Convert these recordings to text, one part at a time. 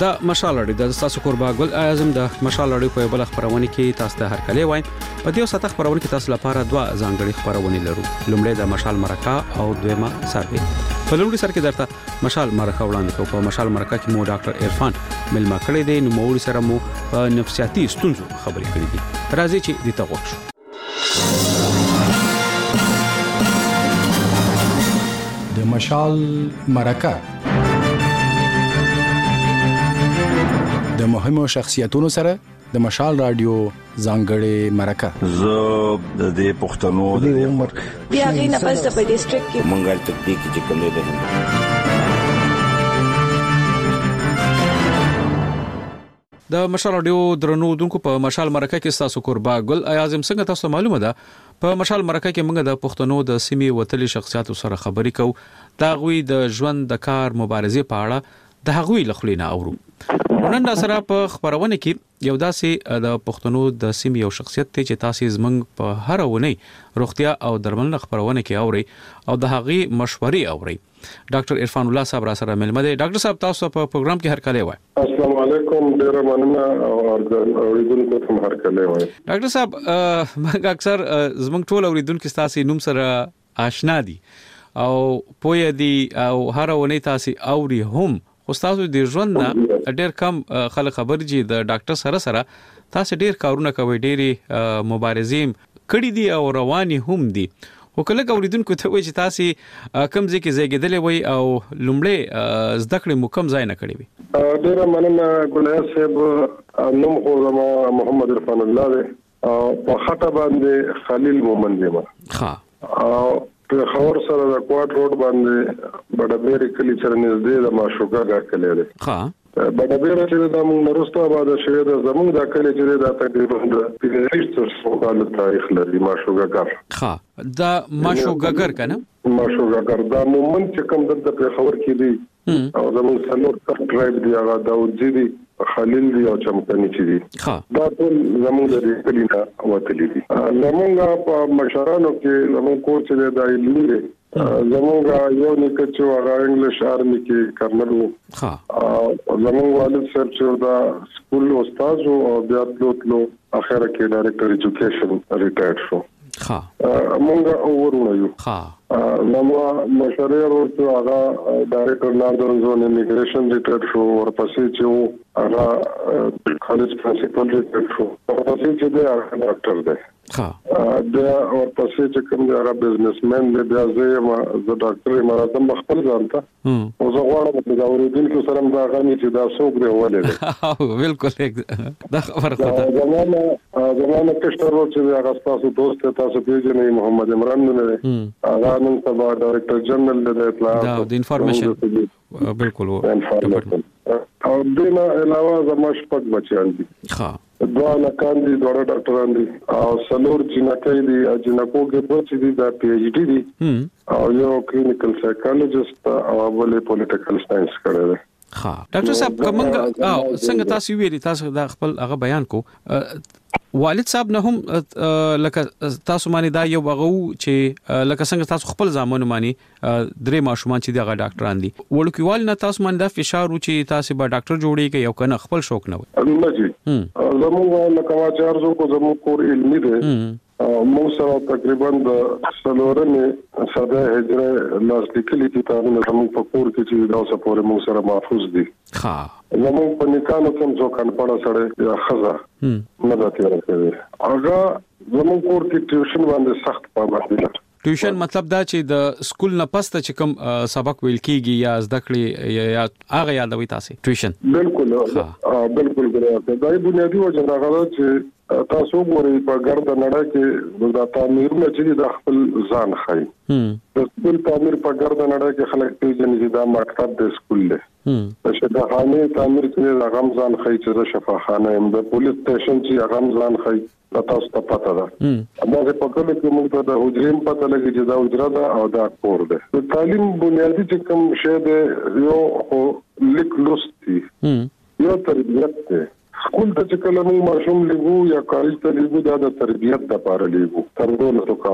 دا مشال اړې د تاسو قربا ګل اعظم د مشال اړې په بل خبرونه کې تاسو ته هرکلی وایم. په دې ساته خبرونه کې تاسو لپاره دوه ځانګړي خبرونه لرو. لومړی د مشال مرکه او دویمه سروې. په لومړي سر کې درته مشال مرکه وړاندې کوم. په مشال مرکه کې مو ډاکټر عرفان ملما کړی دی. نو موري سره مو په نفسیاتي ستونزو خبرې کړې دي. راځي چې دې ته وښو. د مشال مرکه د مهمو شخصیتونو سره د مشال رادیو ځانګړې مرکه. زه د دې پښتنو د عمر بیا غي نه پس په ډیسټریکټ کې منګل تکتیک چې کوم دی. د مشال رادیو درنو دونکو په مشال مرکه کې تاسو قربا ګل اعظم څنګه تاسو معلومه ده په مشال مرکه کې موږ د پښتنو د سیمې وتلي شخصیتو سره خبرې کوو. دا غوي د ژوند د کار مبارزې په اړه د هغوی لخلینا اورو. نن سره په خبرونه کې یو داسې د پښتنو د سیمې یو شخصیت ته چې تاسو زمنګ په هر ونی روغتیا او درملنه خبرونه کې اوري او د هغوی مشورې اوري. ډاکټر عرفان الله صاحب را سره ملمه دي. ډاکټر صاحب تاسو په پروګرام کې هرکلی وای. السلام علیکم. ډیر مننه او اوریدونکو ته هرکلی وای. ډاکټر صاحب موږ اکثر زمنګ ټول اوریدونکو تاسو نوم سره آشنا دي او پوهه دي او هر ونی تاسو اوري هم. خو تاسو د ژوند نه ډېر کم خلک خبر دي د ډاکټر سره تاسو ډېر کارونه کوي. ډېری مبارزې کړي دي او رواني هم دي. خو کله اوریدونکو ته وایي چې تاسو کم ځای کې زیږیدلې وي او لومړی زده کړې مو کم ځای نه کړې وي. ډېر مننه ګلیا صاحب. نوم خو محمد عرفان الله دی او په خطه باندې خلیل مومن دی. ها په خبر سره د کوټ روډ باندې بډبېری کلی سره نږدې د ماشوګا غار کلی دی. ها بډبېری چې د موږ نورسته آباد شوی د زموږ د کلی چې د تقریبا د 1500 کال تاریخ لري ماشوګا غار. ها دا ماشوګا غار کنه ماشوګا غار دا مومن چې کوم د خبر کې دی او زموږ څلور ټرایب دی هغه داود دی خلیل دی او چمکنی چې دی دا ټول زموږ د کلی نه وتلی دي. زموږ په مشرانو کې زموږ کور چې د علمي دی زموږ یو نیکه چې هغه انګلیش آرمي کې کرنل وو. زموږ والد صاحب چې دا سکول استاد او بیا تلو اخر کې ډایرکټر ایجوکیشن ریټایر شو. مونږ ورونه یو. نو مشریر ورته هغه ډایرکټر ناردرن زون امیګریشن ریټایر شو. ورپسې چې هغه کالج پرنسپل ریټایر شو. ورپسې چې دی هغه ډاکټر دی. دا ورپسې چې کوم دی هغه بزنسمن دی. بیا زه ډاکټر مرادم خپل ځانته او زه غواړم چې دا اوریدونکو سره دا غني چې دا څوک دی ولې بالکل دا خبره ده. زمانه کشتر چې هغه تاسو دوست تاسو پیژنې محمد عمران نه دی. هغه نن سبا ډایرکټر جنرال د اطلاعات د انفارمیشن بالکل او دغه علاوه زما شپږ بچیان دي. دوه لکان دي دوه ډاکټران دي او څلور جنکۍ دي. جنکو کې دوه دي دا پی ایچ ډي دي او یو کلینیکل سایکالوجست او بل پولیټیکل ساينس کړی دی. ډاکټر صاحب کومنګ څنګه تاسو ویلي تاسو دا خپل هغه بیان کو والد صاحب نه هم لکه تاسو باندې دا یو هغه چې لکه څنګه تاسو خپل ځامن باندې درې ماشومان چې دغه ډاکټران دي ورکوال نه تاسو باندې دا فشار و چې تاسو به ډاکټر جوړی کې یو کنه خپل شوق نه وي. نه جی زموږ لکه واچارزو کو زموږ کور علمي دی. موږ سره تقریبا د سلورمې ساده هجره نزدیکلی دي. تاسو زموږ په کور کې چې دا اوسه پورې موږ سره محفوظ دي. زموږ په نکانو کې څو کان پړه سره یا خزا نه دا تیر کوي. هغه زموږ کور کې ټیوشن باندې سخت پابندي ده. ټیوشن مطلب دا چې د سکول نه پسته چې کوم سبق ویل کیږي یا زده کړې یا هغه یادوي تاسو ټیوشن. بالکل بالکل ګرځي. دا بنیادی وجه راغله چې تاسو ګورئ په ګرد نړۍ کې د تعمیرونه چې د خپل ځان خای. د سکول تعمیر په ګرد نړۍ کې خلک پیژني چې دا مکتب د سکول دی. د شفاخانه تعمیر کې د غم ځان خای چې د شفاخانه هم د پولیس سټیشن چې غم ځان خای تاسو ته پته ده. اما په کله کې موږ ته د حجرې پته لګي چې دا حجره ده او دا کور ده. د تعلیم بنیادی چې کوم شی دی یو لیک لوستي یو تربیت دی. سکول ته چې کله موږ ماشوم لګو یا کالج ته لګو دا د تربیت لپاره لګو تر 12 کالو.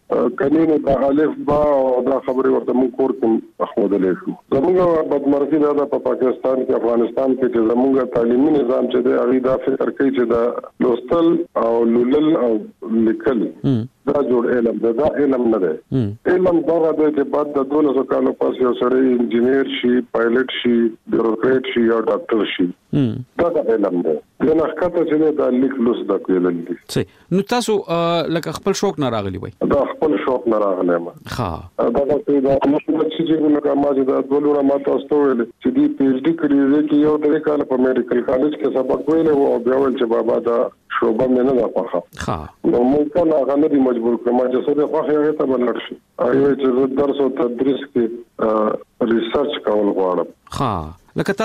کني نو د الف با دا خبره ورته مونږ کور کې اخودلې شو زموږ بدمرغي دا په پاکستان کې افغانستان کې چې زموږ تعلیمي نظام چې د اغي دا فکر کوي چې دا لوستل او لولل او لیکل دا جوړ علم دا علم نه دی علم دا د چې بعد د 12 کالو پس یو سړی انجینیر شي پایلټ شي بیوروکرات شي یا ډاکټر شي دا علم دی دا نخکته چې دا لیک لوس د کولل دي نو تاسو لکه خپل شوق نه راغلی وای دا خپل شوق نه راغلی ما ها دا موږ چې موږ ما چې دا ډولونه ما تاسو ته ویل چې دی پی ایچ ډی کړی چې یو درې کال په میډیکل کالج کې سبق ویل او بیا ول چې بابا دا شوبه مې نه راپخه ها نو موږ ته هغه نه دی مجبور کړم چې څه د خوښه هغه ته بلل شي ایو چې درس او تدریس کې ریسرچ کول غواړم ها لکه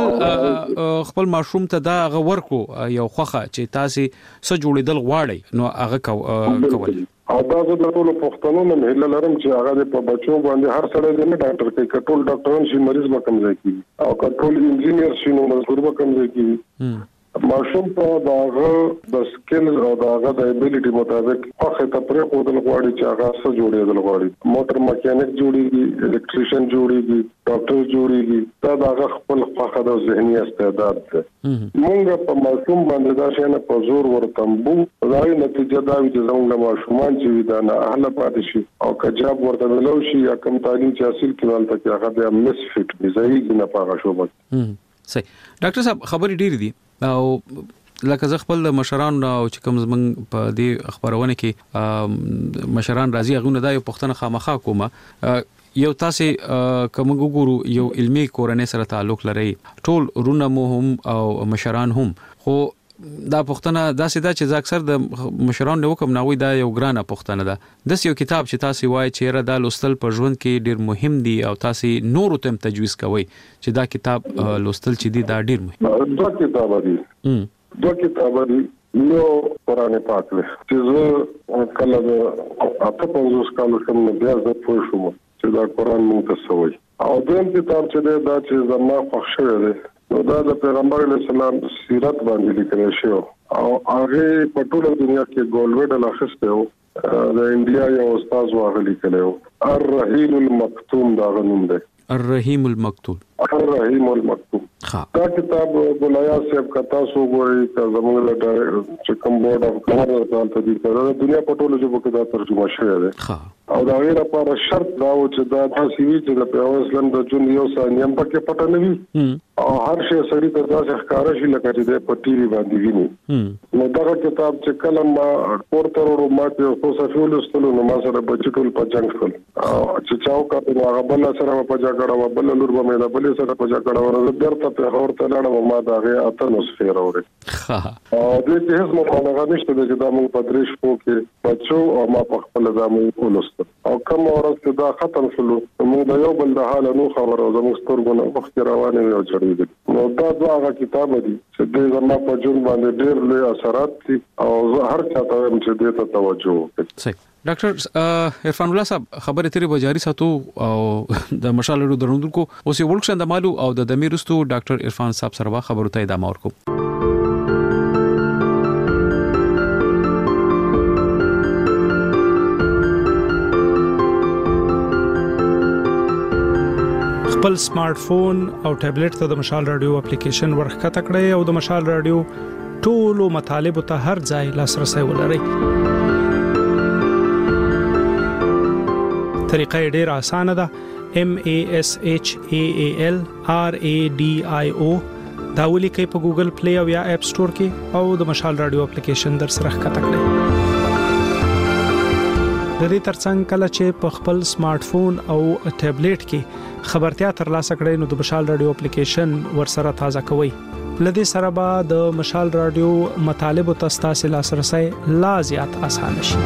تاسو خپل ماشوم ته دا غور کو یو خوخه چې تاسو څه جوړیدل غواړي نو هغه کول او دا د ټولو پښتنو نه مهله لرم چې هغه په بچو باندې هر سړی د ډاکټر کې کټول ډاکټران شي مریض به کم ځای کی او کټول انجینیر شي نو مزدور به کم ځای کی ماشوم په داغه د سکل او داغه د ابیلیټي مطابق هغه ته پرې خودل غواړي چې هغه څه جوړېدل غواړي موټر میکانیک جوړيږي الکتریشن جوړيږي ډاکټر جوړيږي دا داغه خپل خاصه د ذهني استعداد ده موږ په ماشوم باندې دا شنه په زور ورتمبو راي نتیجه دا وي چې زموږ ماشومان چې دا نه اهله پاتې شي او کجاب ورته ملو شي یا کم تعلیم چې حاصل کړي ته هغه د مس فټ دي ځای نه پاغه شوبه صحیح ډاکټر صاحب خبرې ډېرې دي او لکه زه خپل مشران او چې کوم زمنګ په دې خبرونه کې مشران راځي هغه دا یو پښتنه خامخا کومه یو تاسو کوم ګورو یو علمي کورنۍ سره تعلق لري ټول رونه مو هم او مشران هم خو دا پښتنه دا سیده چې اکثر د مشران نو کوم ناوي دا یو ګرانه پښتنه ده د یو کتاب چې تاسو وایي چې را د لوستل په ژوند کې ډیر مهم دي او تاسو نور ته تجویز کوي چې دا کتاب لوستل چې دي دا ډیر مهم دوه کتاب دي یو قرآن پاک له چې زه کله د اته 50 کالو کوم بیا زه پوه شوم چې دا قرآن مونږ ته سوي او دیم کتاب چې دا چې زما خوښ شوی دی نو دا د پیغمبر علیه السلام سیرت باندې لیکل شوی او هغه په ټوله دنیا کې ګولډ میډل اخیسته و د انډیا یو استاد واغلی کړو الرحیم المکتوم دا غنوم دی الرحیم المکتوم دا کتاب ګولایا صاحب کتا سو ګوري چې زموږ له چې کوم بورډ اف گورنرز ته دي د دنیا په ټولو ژبو کې دا ترجمه شوی دی او دا غیر لپاره شرط دا و چې دا تاسو وی چې د پیغمبر اسلام د جون یو ثانیم پکې پټه نه وي او هر شی سړی ته داسې ښکارا شي لکه چې د پټي وی باندې ویني نو دا کتاب چې کله ما پورتر ورو ما ته اوس افول استلو نو ما سره بچټول په جنگ کول او چې چاو کاته هغه بل سره په جګړه بل لور به مې بل سره په جګړه ورته درته په اورته لاړم ما دا غي اتموسفیر اوري او دې چې هیڅ مخالفه نشته چې دا موږ په درش کې بچو او ما په خپل ځامو ولست او کوم ورځ دا ختم شلو موږ د یو بل د حال نو خبر او زموږ ستورګونه وخت روانه یو چړې نو دا دغه کتاب دی چې د زما په جون باندې ډېر لوی اثرات دي او هر چا ته چې دې ته توجه وکړي. ډاکټر عرفان الله صاحب خبرې ترې بجاری ساتو او د مشالړو درنونکو اوس یو ورکشن د مالو او د دمیرستو ډاکټر عرفان صاحب سره خبرو ته ادامه ورکو. خپل سمارټ فون او ټابلیټ ته د مشال رادیو اپلیکیشن ورخکته کړئ او د مشال رادیو ټولو مطالب ته هر ځای لاسرسي ولرئ. طریقه ډیره اسانه ده. MASHAAL RADIO دا ولیکئ په ګوګل پلی او یا اپ سٹور کې او د مشال رادیو اپلیکیشن در سره ښکته کړئ. د دې ترڅنګ کله چې په خپل سمارټ فون او ټابلیټ کې خبرتیا ترلاسه کړئ نو د مشال رادیو اپلیکیشن ورسره تازه کوئ. لدې سره به د مشال رادیو مطالب او تاسو لاسرسي لا زیات اسانه شي.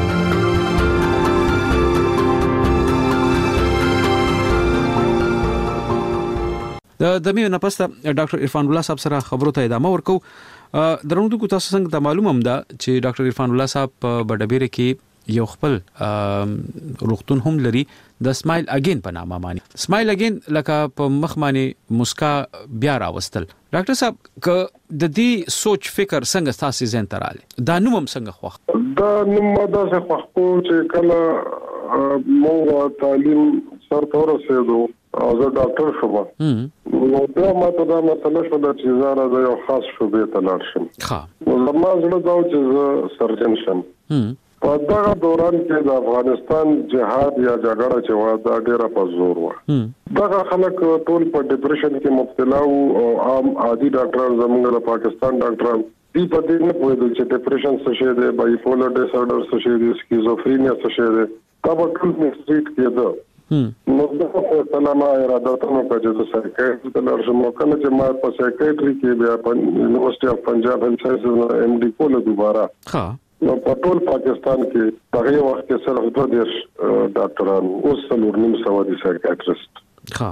د مې نه پسته ډاکټر عرفان الله صاحب سره خبرو ته ادامه ورکو. درنوونکو تاسو څنګه ته معلومه ده چې ډاکټر عرفان الله صاحب په بډبیره کې یو خپل روغتون هم لري د سمایل اگین په نامه باندې. سمایل اگین لکه په مخ باندې مسکا بیا راوستل. ډاکټر صاحب ک د دې سوچ فکر څنګه تاسو زین تراله دا نوم څنګه خوښ دا نوم دا څه خوښ کو چې کله موږ تعلیم سره ورسېدو او زه ډاکټر شوم نو دا ماته دا مسله شو چې زه د یو خاص شوبې ته لاړ شم. نو زما زړه دا چې زه سرجن شم. په دغه دوران کې د افغانستان جهاد یا جګړه چې و دا ډیره په زور و. دغه خلک ټول په ډیپریشن کې مبتلا وو او عام عادي ډاکټران زموږ د پاکستان ډاکټران دی په دې نه پوهېدل چې ډیپریشن څه شی دی، بایپولر ډیس آرډر څه شی دی، سکیزوفرینیا څه شی دی. دا په ټول مستریټ کېده. نو دا په سلامه اراده ته نو چې د سایکیاټري د لارښوونو کله چې ما په سایکیاټري کې بیا په یونیورسيټي اف پنجاب هیلث ساينسز ایم ډي کوله دوباره نو په ټول پاکستان کې هغه وخت کې صرف 2 ډاکټران اوس 4.5 دي سایکیاټریست.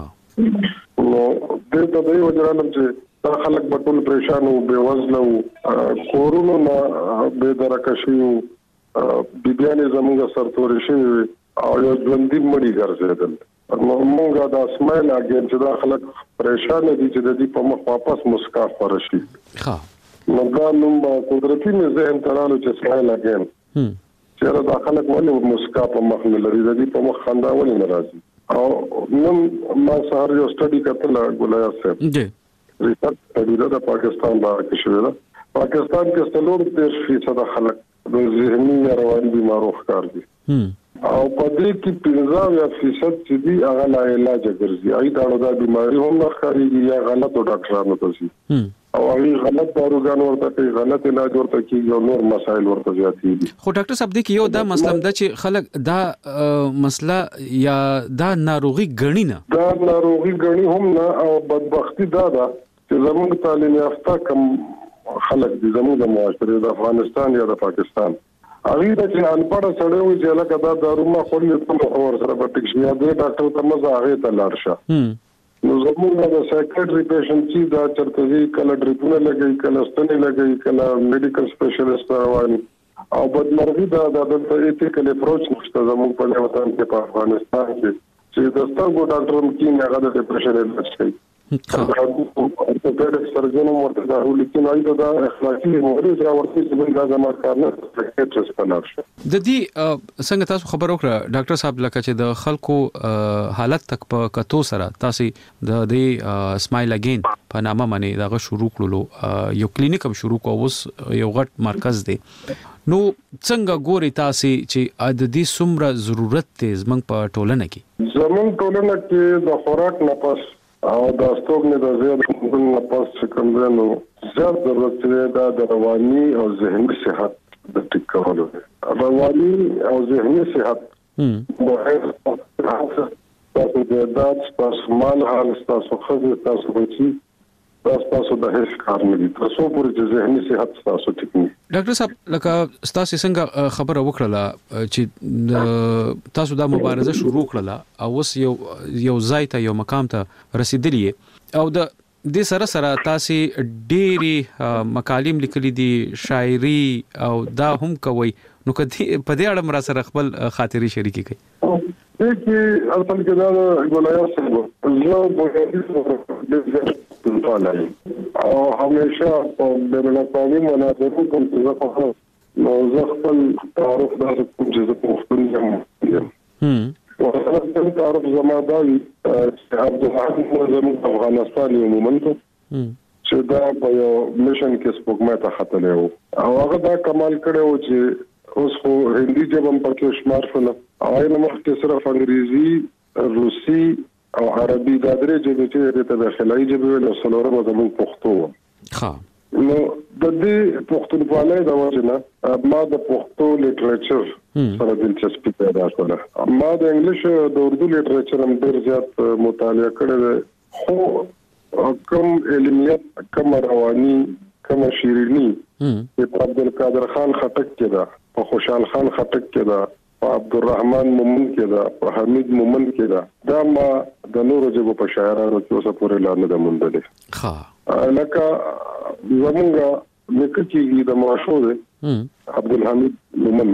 نو د دې وجرانم چې دا خلک په ټول پریشان او بے وزله او کورونو نه به درکشي بيبيانې زموږ سرتوري شي او یو ژوندۍ مړی ګرځیدل. نو موږ دا سمایل اگین چې دا خلک پریشان دي چې د دې په مخ واپس مسکا خورشي. نو دا نوم قدرتي نه ذهن ترالو چې سمایل اگین چې دا خلک ولې مسکا په مخ نه لري، د دې په مخ خندا ولې ناراضي. او نن ما سهار یو سټډي کتل ګولیا صاحب ریسرچ سټډي د پاکستان باندې شوی دا. پاکستان کې 30% خلک د ذهني رواني بیمارو ښکار دي او په دې کې 50% چې دي هغه لا علاج ګرځي. اې دا د بیماری هم ښکاري یا غلطو ډاکټرانو ته سي او هغه غلط داروګان ورته کوي، غلط علاج ورته کوي او نور مسایل ورته زیاتې دي. خو ډاکټر صاحب دې کې یو دا مسله ده چې خلک دا مسله یا دا ناروغي غني نه دا ناروغي غني هم نه او بدبختی دا ده چې زموږ تعلیم یافته کم خلک دي زموږ د معاشره د افغانستان یا د پاکستان هغه چې انپړ سره وي چې لکه دا داروما خوري ته اور سره په ټیکشن یا د ډاکټر ته مزه هغه ته لاړ شه. نو زموږ د سایکیاټري پیشنټ چې دا چرته دي کله ډریپونه لګي کله ستنې لګي کله میډیکل سپیشلیست رواني او بدمرغي دا د ایتیکل اپروچ نشته زموږ په وطن کې په افغانستان کې چې د سترګو ډاکټر مکین هغه د ډیپریشن علاج کوي. ارتوپیډک سرجن ورته دا ولیکي نو دا اخلاقي مورز راوړي چې دا زموږ کار نه سایکیاټریست پلاش. د دې څنګه تاسو خبر وکړه ډاکټر صاحب لکه چې د خلکو حالت تک په کتو سره تاسو د دې سمایل اگین په نامه باندې دا شروع کړلو یو کلینیک هم شروع کوو اوس یو غټ مرکز دی. نو څنګه ګوري تاسو چې د دې څومره ضرورت دی زمنګ په ټولنه کې؟ زمنګ ټولنه کې د خوراک نه پس او د استوګنې د زیات نه پس کوم نو زیات ضرورت دی د رواني او ذهني صحت د ټیک کولو. رواني او ذهني صحت مهم تاسو د دات تاسو مال حال تاسو خزه تاسو بچي تاسو د هیڅ کار نه دي تاسو پورې چې ذهني صحت تاسو ټیک نه. ډاکټر صاحب لکه تاسو څنګه خبره وکړه چې تاسو دا مبارزه شروع کړله او اوس یو ځای ته یو مقام ته رسیدلی او د دې سره تاسو ډېری مقالم لیکلي دي شاعري او دا هم کوي. نو کدي په دې اړه مرا سره خپل خاطري شریکي کوي. چې اصل کې دا ګولیا صاحب زه به او همیشه په بیرونی مناظرو کوم چې زه نو زه خپل تعارف داسې کوم چې زه پښتون یم. او تعارف زما دا وي چې عبدالحق زموږ افغانستان یو مومنت چې دا په یو میشن کې سپوږمۍ ته ختلی و او هغه دا کمال کړی و چې اوس خو هندي ژبه هم پکې شمار شوله او هغه مخکې صرف انګریزي روسي او عربي دا درې ژبې چې د داخلي ژبې ول سلورمه زموږ پښتو و. نو د دې پښتونخوا د وجه نه ما د پښتو لیټریچر سره دلچسپي پیدا کړه. ما د انګلیش د اردو لیټریچر هم ډېر زیات مطالعه کړی خو کم علمیت کم رواني کم شیرینی په عبدالقادر خان خټک کې دا په خوشحال خان خټک کې دا په عبدالرحمن مومن کې دا په حمید مومن کې دا ما د نورو ژبو په شاعرانو کې اوسه پورې لا نه موندلې. لکه زمونږ لیکل کېږي د معاشو دی عبدالحمید مومن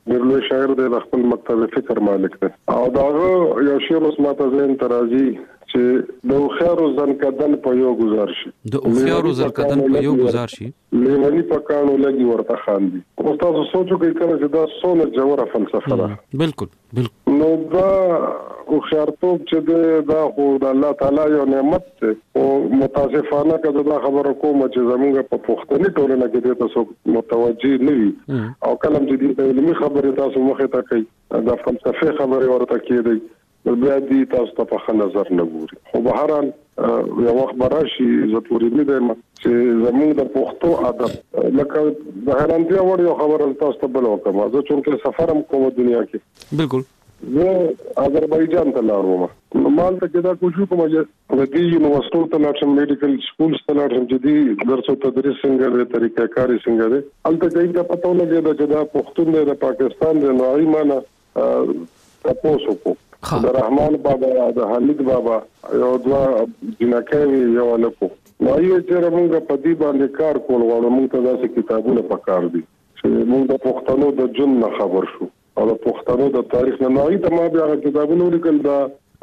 ډېر شاعر دی د خپل مکتب فکر مالک دی او داغه یو شعر اوس ماته ذهن ته راځي چې د خيارو ځنکدن په یو گزار شي د خيارو ځنکدن په یو گزار شي لیونی په کانو لګي ورته خاندي او تاسو سوچو کې کله چې دا څونه جوړه فلسفه ده بالکل نو دا او خیارتوب چې دا خو د الله تعالی یو نعمت ده او متاسفانه کله دا خبره کوم چې زموږ په پښتني ټولنه کې تاسو متوجي نه وي او کله چې د علمي خبره تاسو مخه ته کوي دا فلسفه خبره ورته کوي بیا دې تاسو ته په نظر نه ګوري خو به هران یو وخت براشي زه پوری نه یم چې زموږ د پښتو ادب لکه د حیرانتیا وړ یو خبره تاسو ته بل وکم زه چې سفرم کوم دنیا کې بالکل زه آذربایجان ته لاړم نو مال ته دا کوشش کوم چې د دې یونیورسيټي ته لاړم میډیکل سکول ته لاړم چې دې درس او تدریس څنګه دی طریقې کاری څنګه دی البته دې ته پته ولګي چې دا پښتون دی د پاکستان دی نو ایمانه تاسو کو د رحمان بابا د حمید بابا یو دوا جنکوي یو لکو نو یې چې موږ په دې باندې کار کول غواړو موږ ته داسې کتابونه پکار دي چې موږ د پښتنو د جن خبر شو او د پښتنو د تاریخ نه نوې ته ما بیا کتابونه لیکل دا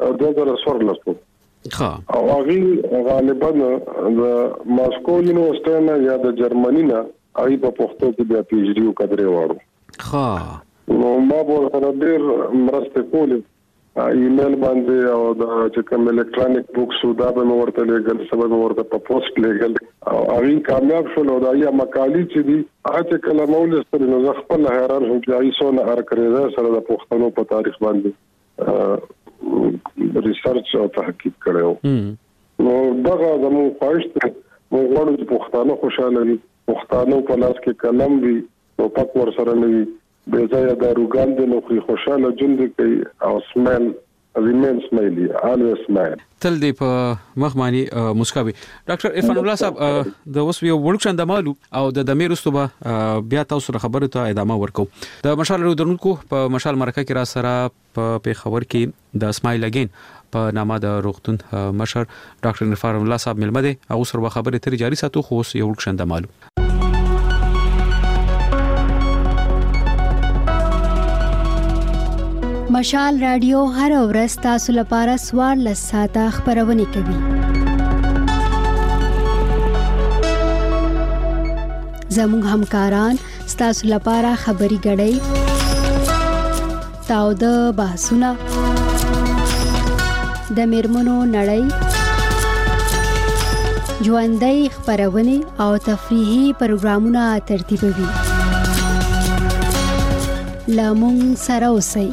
2014 او هغه غالبا د ماسکو یونیورسيټي نه یا د جرمني نه آی په پښتو کې بیا پی ایچ ډي وکړې وړو نو ما به ډېر مرسته کولې ایمیل باندې او د چې کوم الکترونیک بوکس دا به ورته لګل سبب ورته په پوسټ لګل او هغه کامیاب شول او دا یا مقالې چې دي هغه کلمه ولستل نو خپل حیران هم چې ایسونه هر کړی سره د پښتنو په تاریخ باندې ریسرچ او تحقیق کړو نو دا زموږ خواهش ته موږ غواړو چې پښتانه خوشاله وي پښتانه په لاس کې قلم وي او پک ور سره نه وي به ځای د روغان د نوخري خوشاله ژوند کوي او سمایل ریمین سمایلی الویز سمایل تل دې په مخ باندې مسکاوي ډاکټر عرفان الله صاحب د اوس یو وړکشن د مالو او د دمیرستوبه بیا تاسو خبره ته ادامه ورکو د مشال درونکو په مشال مرکه کې را سره په خبر کې د اسماعیل اگین په نامه د روغتون مشر ډاکټر عرفان الله صاحب ملمه دي او سره خبره تر جاری ساتو خو یو وړکشن د مالو مشال رادیو هر ورځ تاسو لپاره سوار لساته خبرونه کوي زموږ همکاران تاسو لپاره خبري غړي تاو د بحثونه د میرمنو نړۍ ژوندۍ خبرونه او تفریحي پروګرامونه ترتیبوي لامون سره اوسئ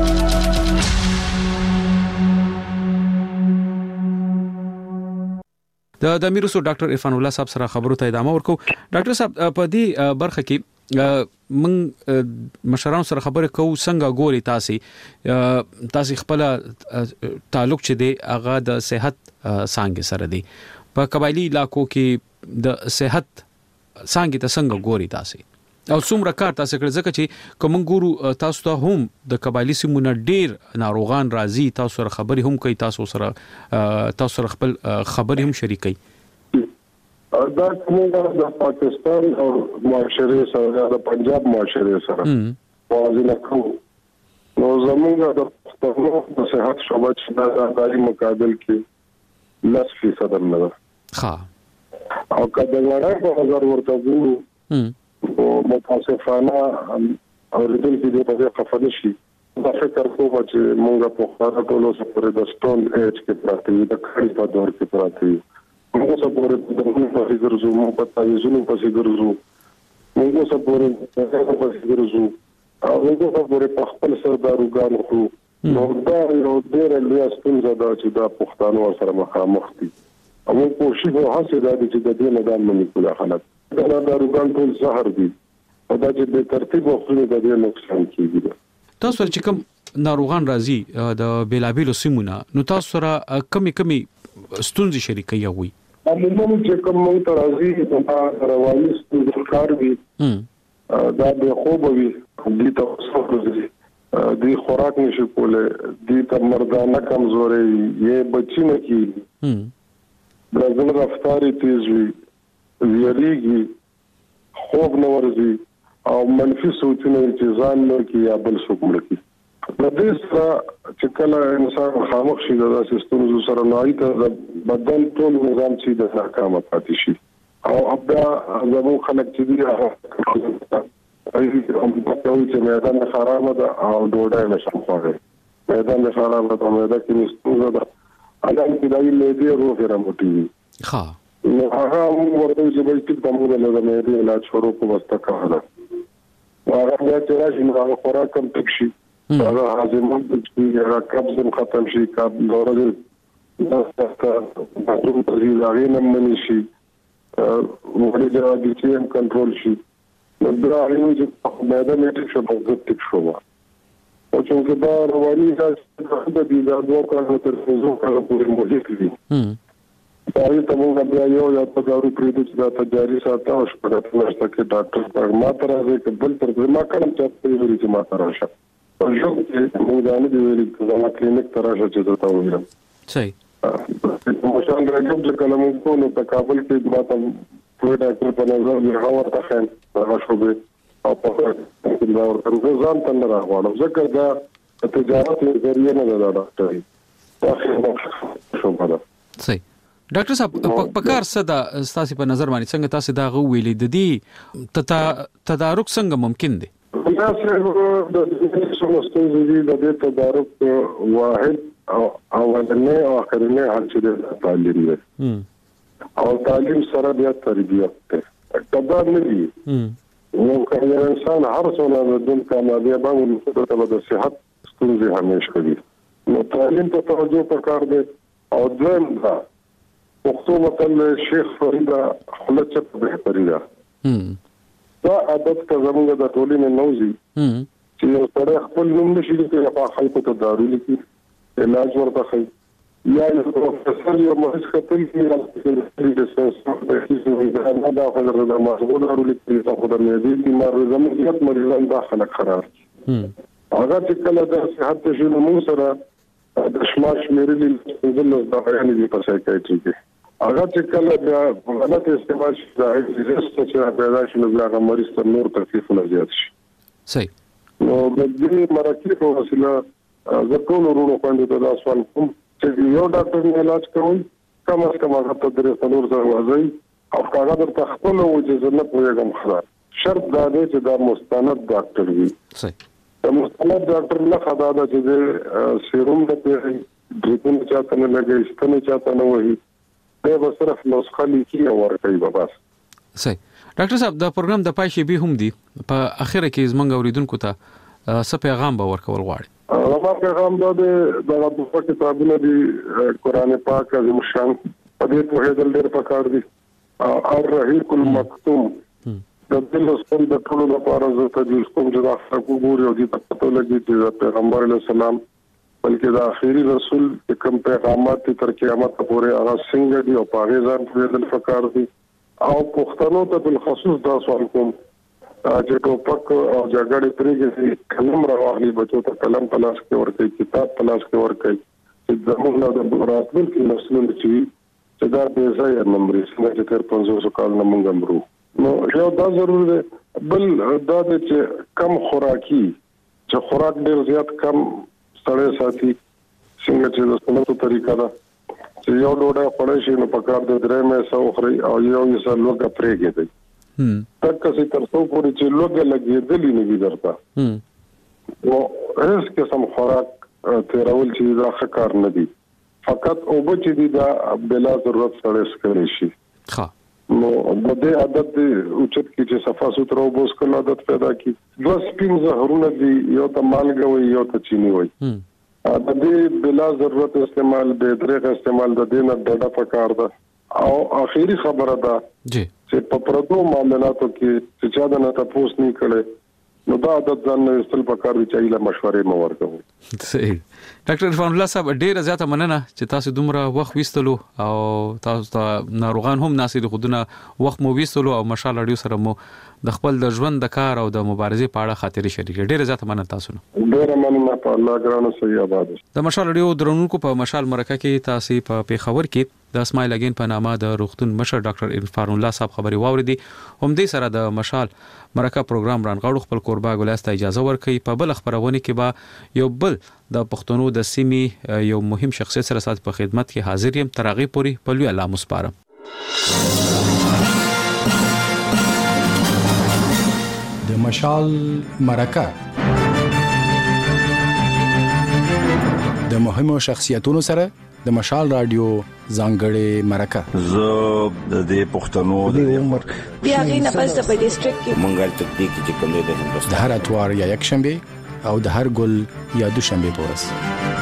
د امیرسو ډاکټر عرفان الله صاحب سره خبرو ته ادامه ورکو ډاکټر صاحب په دې برخه کې من مشرانو سره خبرې کوو څنګه ګوري تاسو خپل تعلق چې دی هغه د صحت څنګه سره دی په قبایلی علاقو کې د صحت څنګه ګوري تاسو او څومره کار تاسو کړی ځکه چې کوم ګورو تاسو ته هم د قبایلی سیمونه ډیر ناروغان راځي تاسو سره خبرې هم کوي تاسو سره خپل خبرې هم شریکي دا کومه د پاکستان او معاشره سره د پنجاب معاشره سره موازنه کوو نو زموږ د پښتنو د صحت شعبه چې د دایي مقابل کې 10% نه ده ها او کله وړه په نظر ورته ګورو او متاسفانه او د دې په خفه شي دا فکر کوم چې موږ په خاطر ټولو سره د سټون ایج کې پراته د کړي په دور کې پراته موږ سره په دغه په ګرځو موږ په تایزونو په ګرځو موږ سره په ګرځو او موږ په خپل سرداروګان خو نو دا یو ډېر لوی ستونزه ده چې دا پښتانه سره مخامخ دي او کوشش وکړي چې د دې نه د منیکولا حالت دا داروګان ټول زهر دي او دا چې به ترتیب وخت د دې نقصان کیږي تاسو چې کوم ناروغان راځي د بیلابیلو سیمونه نو تاسو سره کمی ستونزې شریکي وي عموما چې کوم مونږ ته راځي دا رواني ستونزې کار وي دا به خوب وي دي تاسو راځي دی خوراک نشي کوله دی ته مردانه کمزوري یې بچی نه کی د زړه رفتاري تیز وي ویریږي خوب نه ورځي او منفي سوچونه چې ځان نو کې یا بل څوک مړ کی د دې سره چې کله انسان خاموش شي د سیستم سره نهایي ته بدن ټول نظام چې د ناکامه پاتې شي او بیا زمو خلک چې دي هغه چې میدان خراب ده او ډوډۍ نشم خوړل میدان خراب ده میدان کې مستوزه ده الان کې دایي لې روغ راموټي ها نو هغه ورته چې به چې په موږ له مې علاج شروع کوو واستکاله هغه بیا چې راشي نو هغه خوراک کم تک شي هغه هاضمه چې هغه قبض ختم شي کاب دورل دا ټول په دې نه مني شي وړي د چې کنټرول شي نو دا اړینه چې میدان کې څه په تک شو او چې دا رواني د دې د دوه کارو تر څو کارو پورې موجود دي دا ته موږ بیا یو یا په دارو پریدو چې دا تجاري ساته او شپږ میاشتې کې ډاکټر پر ما تر راځي کبل تر ما کړم چې په ویلي چې ما تر راشه او یو چې موږ دا نه دی ویلي چې ما کلینیک تر راشه چې تا ویلم صحیح مشان راځم چې کله موږ کو نو په کابل کې ما ته په ډاکټر په نظر یې ورته خان راشه به او په دا ورته ځان ته نه راغواړم ځکه دا تجارت ذریعہ نه ده ډاکټر شو مده صحیح ډاکټر صاحب په کار څه د تاسو په نظر باندې څنګه تاسو دا غوېلې د دې تدارک څنګه ممکن دی دا څه د سمستوزي د دې تدارک واحد او اولنې او اخرنې حل چې تعلیم دی او تعلیم سره بیا تربیت ته تدار نه دی نو کله انسان هر څونه د دن کامیابی باندې د صحت ستونزې همیش کوي نو تعلیم ته توجه پکار دی او دویم دا پښتو متل شیخ فریدا خلچت بهتري ده دا عادت ته زموږ د ټولنې نوځي چې یو سره خپل نوم نشي چې په خلکو ته دارو لیکي علاج ورته کوي یا یو پروفیسور یو مریض خپل کې د سنسور د هیڅ نه دا خبره د مسؤل دارو لیکي چې خو د مېدی بیمار زموږ یو مریضان داخله قرار هغه چې کله د صحت شنو مو سره د شمار شمیرې د بیان دي په سایکایټري کې هغه چې کله بیا غلط استعمال شي دا ریسک چې پیدا شي نو هغه مریض ته نور تکلیفونه زیات شي صحیح نو د دې مرکې په وسیله زه ټول ورونو باندې د لاسوال کوم چې یو ډاکټر علاج کوي کم از کم هغه ته درې څلور ځله وځي او هغه درته خپل وجه نه پوهیږم خلاص شرط دا دی چې دا مستند ډاکټر وي صحیح د مستند ډاکټر نه خدا دا چې سیروم د ډریپونه چاته نه لګي ستنه چاته نه وایي دا صرف نسخه لیکي او ورکوي بس صحیح ډاکټر صاحب دا پروګرام د پای شي به هم دی په اخره کې زمونږ اوریدونکو ته څه پیغام به ورکول غواړي هغه پیغام دا د په کتابونو دی قران پاک عظیم شان په دې په هدل ډېر پکار دي الرحیق المکتوم د دې سپم د ټولو لپاره زه ته د کوم ځای څخه ګوري او د پته لګي چې پیغمبر علیه السلام بلکې د اخیری رسول کوم پیغامات تر قیامت پورې هغه څنګه دي او پاغه ځان په دې فکر دي او پښتنو ته بل خصوص دا سوال کوم چې ټوپک او جګړې پرېږي کلم راوړي بچو ته کلم پلاس کې ورته کتاب پلاس کې ورته چې زموږ د راتلونکي نسلونو چې دا به ځای نمبر څنګه تر 500 کال نه مونږ مرو نو یو دا ضروري ده بل دا چې کم خوراکي چې خوراک ډېر زیات کم سړی ساتي څنګه چې د سنتو طریقه ده چې یو ډوډۍ خوړی شي نو په کار د درې مې سو خوري او یو یې سره لوګه پرېږدي تک چې تر څو پورې چې لوګه لګېدلې نه وي درته نو هیڅ قسم خوراک تیرول چې دا ښه کار نه دی فقط اوبه چې دي دا بلا ضرورت سړی څښلی شي نو د دې عادت دی اوچت کې چې صفا سوتره اوبه څښل عادت پیدا کی دوه سپین زهرونه دي یو ته مالګه وي یو ته چینی وي د دې بلا ضرورت استعمال به درې استعمال د دې نه ډډه پکار ده او اخیری خبره ده چې په پردو معاملاتو کې چې چا د نه تاسو نه کړي نو دا عادت ځان نه استل پکار دي چې له مشورې مو ورکوي صحیح ډاکټر عرفان الله صاحب ډیره زیاته مننه چې تاسو دومره وخت وستلو او تاسو ته ناروغان هم ناسي د خودونه وخت مو وستلو او مشال اړیو سره مو د خپل د ژوند د کار او د مبارزې په اړه خاطرې شریکې. ډېر زیات مننه تاسو نه. ډېر مننه په الله ګرانو صحیح آباد. د مشال رادیو درنونکو په مشال مرکه کې تاسو په پیښور کې د اسماعیل اگین په نامه د روغتون مشر ډاکټر عرفان الله صاحب خبري واوریدي. هم دې سره د مشال مرکه پروګرام رانغاړو خپل قربا ګلاسته اجازه ورکړي. په بل خبرونه کې به یو بل د پښتنو د سیمې یو مهم شخصیت سره سات په خدمت کې حاضر یم. ترغی پوری په لوی الله مسپارم. د مشال مرکه د مهمو شخصیتونو سره د مشال رادیو ځانګړې مرکه. زه د دې پښتنو د عمر بیا غینه پس په ډیسټریکټ کې منګل تکتیک چې کوم د هندوستان د هر اتوار یا یک شنبه او د هر ګل یا دوشنبه په ورځ.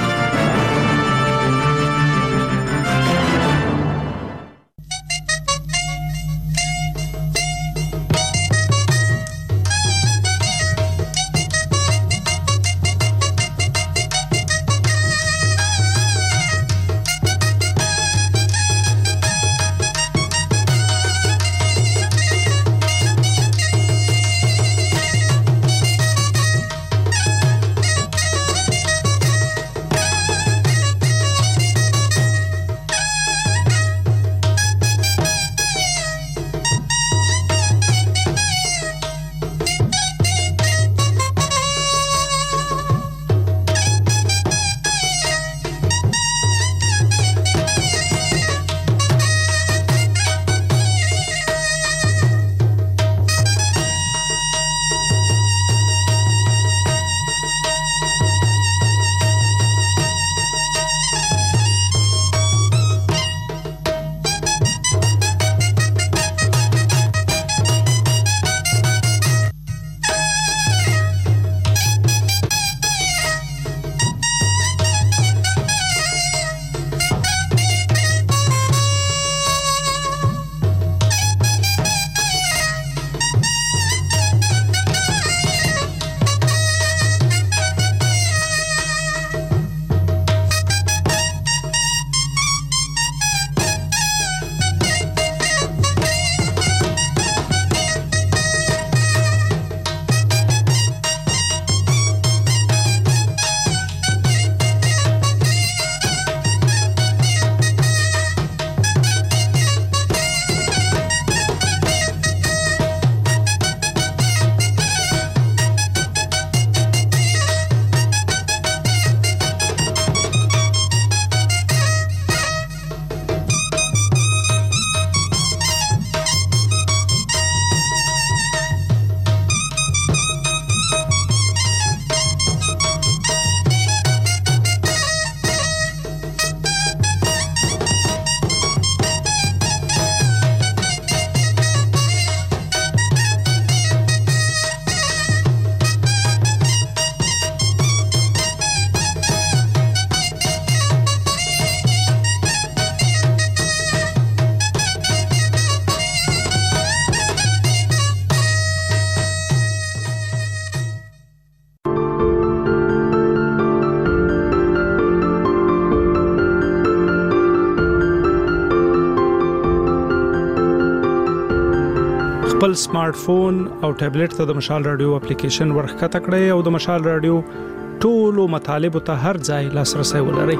خپل سمارټ فون او ټابلیټ ته د مشال رادیو اپلیکیشن ورخکته کړئ او د مشال رادیو ټولو مطالب ته هر ځای لاسرسي ولرئ.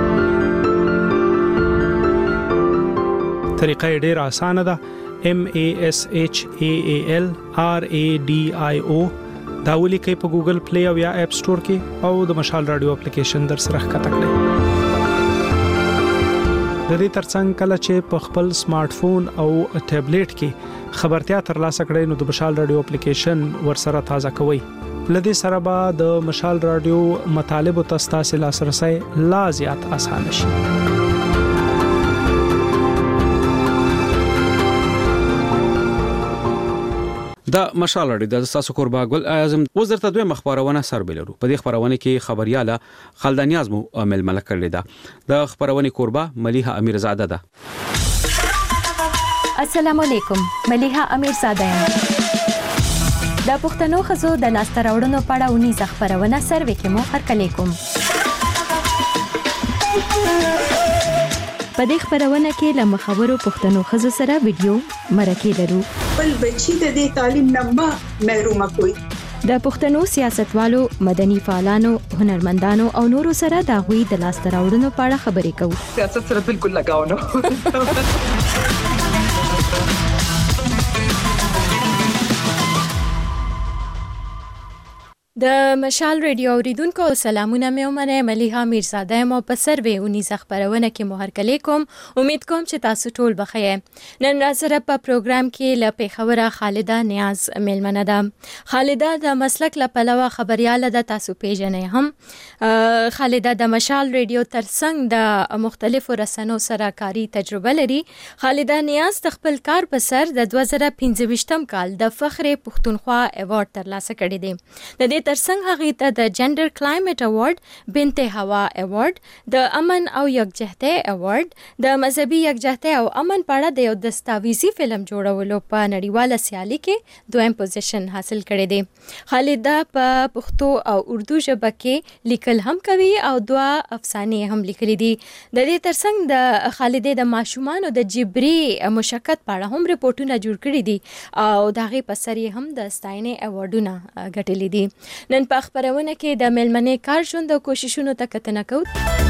طریقه ډیره اسانه ده. MASHAALRADIO دا ولیکئ په ګوګل پلی او یا اپ سٹور کې او د مشال رادیو اپلیکیشن در سره ښکته کړئ. د دې ترڅنګ کله چې په خپل سمارټ فون او ټابلیټ کې خبرتیا ترلاسه کړئ نو د مشال رادیو اپلیکیشن ورسره تازه کوئ. لدې سره به د مشال رادیو مطالب او تاسو لاسرسي لا زیات اسانه شي. دا مشال رادیو د تاسو قربا ګل اعظم وزارت دوی مخبرونه سربلرو. په دې خبرونه کې خبرياله خلدانیاز مو عامل ملک کړل دا د خبرونه قربا ملیحه امیرزاده ده. السلام علیکم، ملیحه امیرزاده یم. د پښتنو خزو د لاستراوړنو په اړه ونی خبرونه سروي کې مو هرکلی کوم. په دې خبرونه کې له مخورو پښتنو ښځو سره ویډیو مرکه لرو. بل بچی د دې تعلیم نه محروم کوي. د پښتنو سیاستوالو، مدني فعالانو، هنرمندانو او نورو سره د غوي د لاسته راوړنو په اړه خبرې کوو. سیاست سره بالکل لگاو نه. د مشال ریډیو اوریدونکو سلامونه مې ومنه. ملیحه میرزاده مو په سروې اونیزه خبرونه کې مهرکلې کوم. امید کوم چې تاسو ټول بخیر. نن را سره په پروګرام کې له پیښوره خالده نیاز میلمنه ده. خالده د مسلک له پلوه خبرياله ده، تاسو پیژنئ هم. خالده د مشال ریډیو ترڅنګ د مختلفو رسنیو سره کاری تجربه لري. خالده نیاز د خپل کار په سر د 2015 کال د فخر پښتونخوا ایوارډ ترلاسه کړی دی. د دې ترڅنګ هغه ته د جندر کلایمټ ایوارډ، بنت هوا ایوارډ، د امن او یکجهتۍ ایوارډ، د مذهبي یکجهتۍ او امن په اړه د یو دستاویزي فلم جوړولو په نړیواله سیالي کې دویم پوزیشن حاصل کړی دی. خالده په پښتو او اردو ژبه کې لیکل هم کوي او 2 افسانې هم لیکلي دي. د دې ترڅنګ د خالده د ماشومانو د جبري مشقت په اړه هم ریپورتونه جوړ کړي دي او دغه په سر هم د ستاینې ایوارډونه ګټلي دي. نن په خبرونه کې د ملمنې کار ژوند او کوششونو ته کتنه کوو.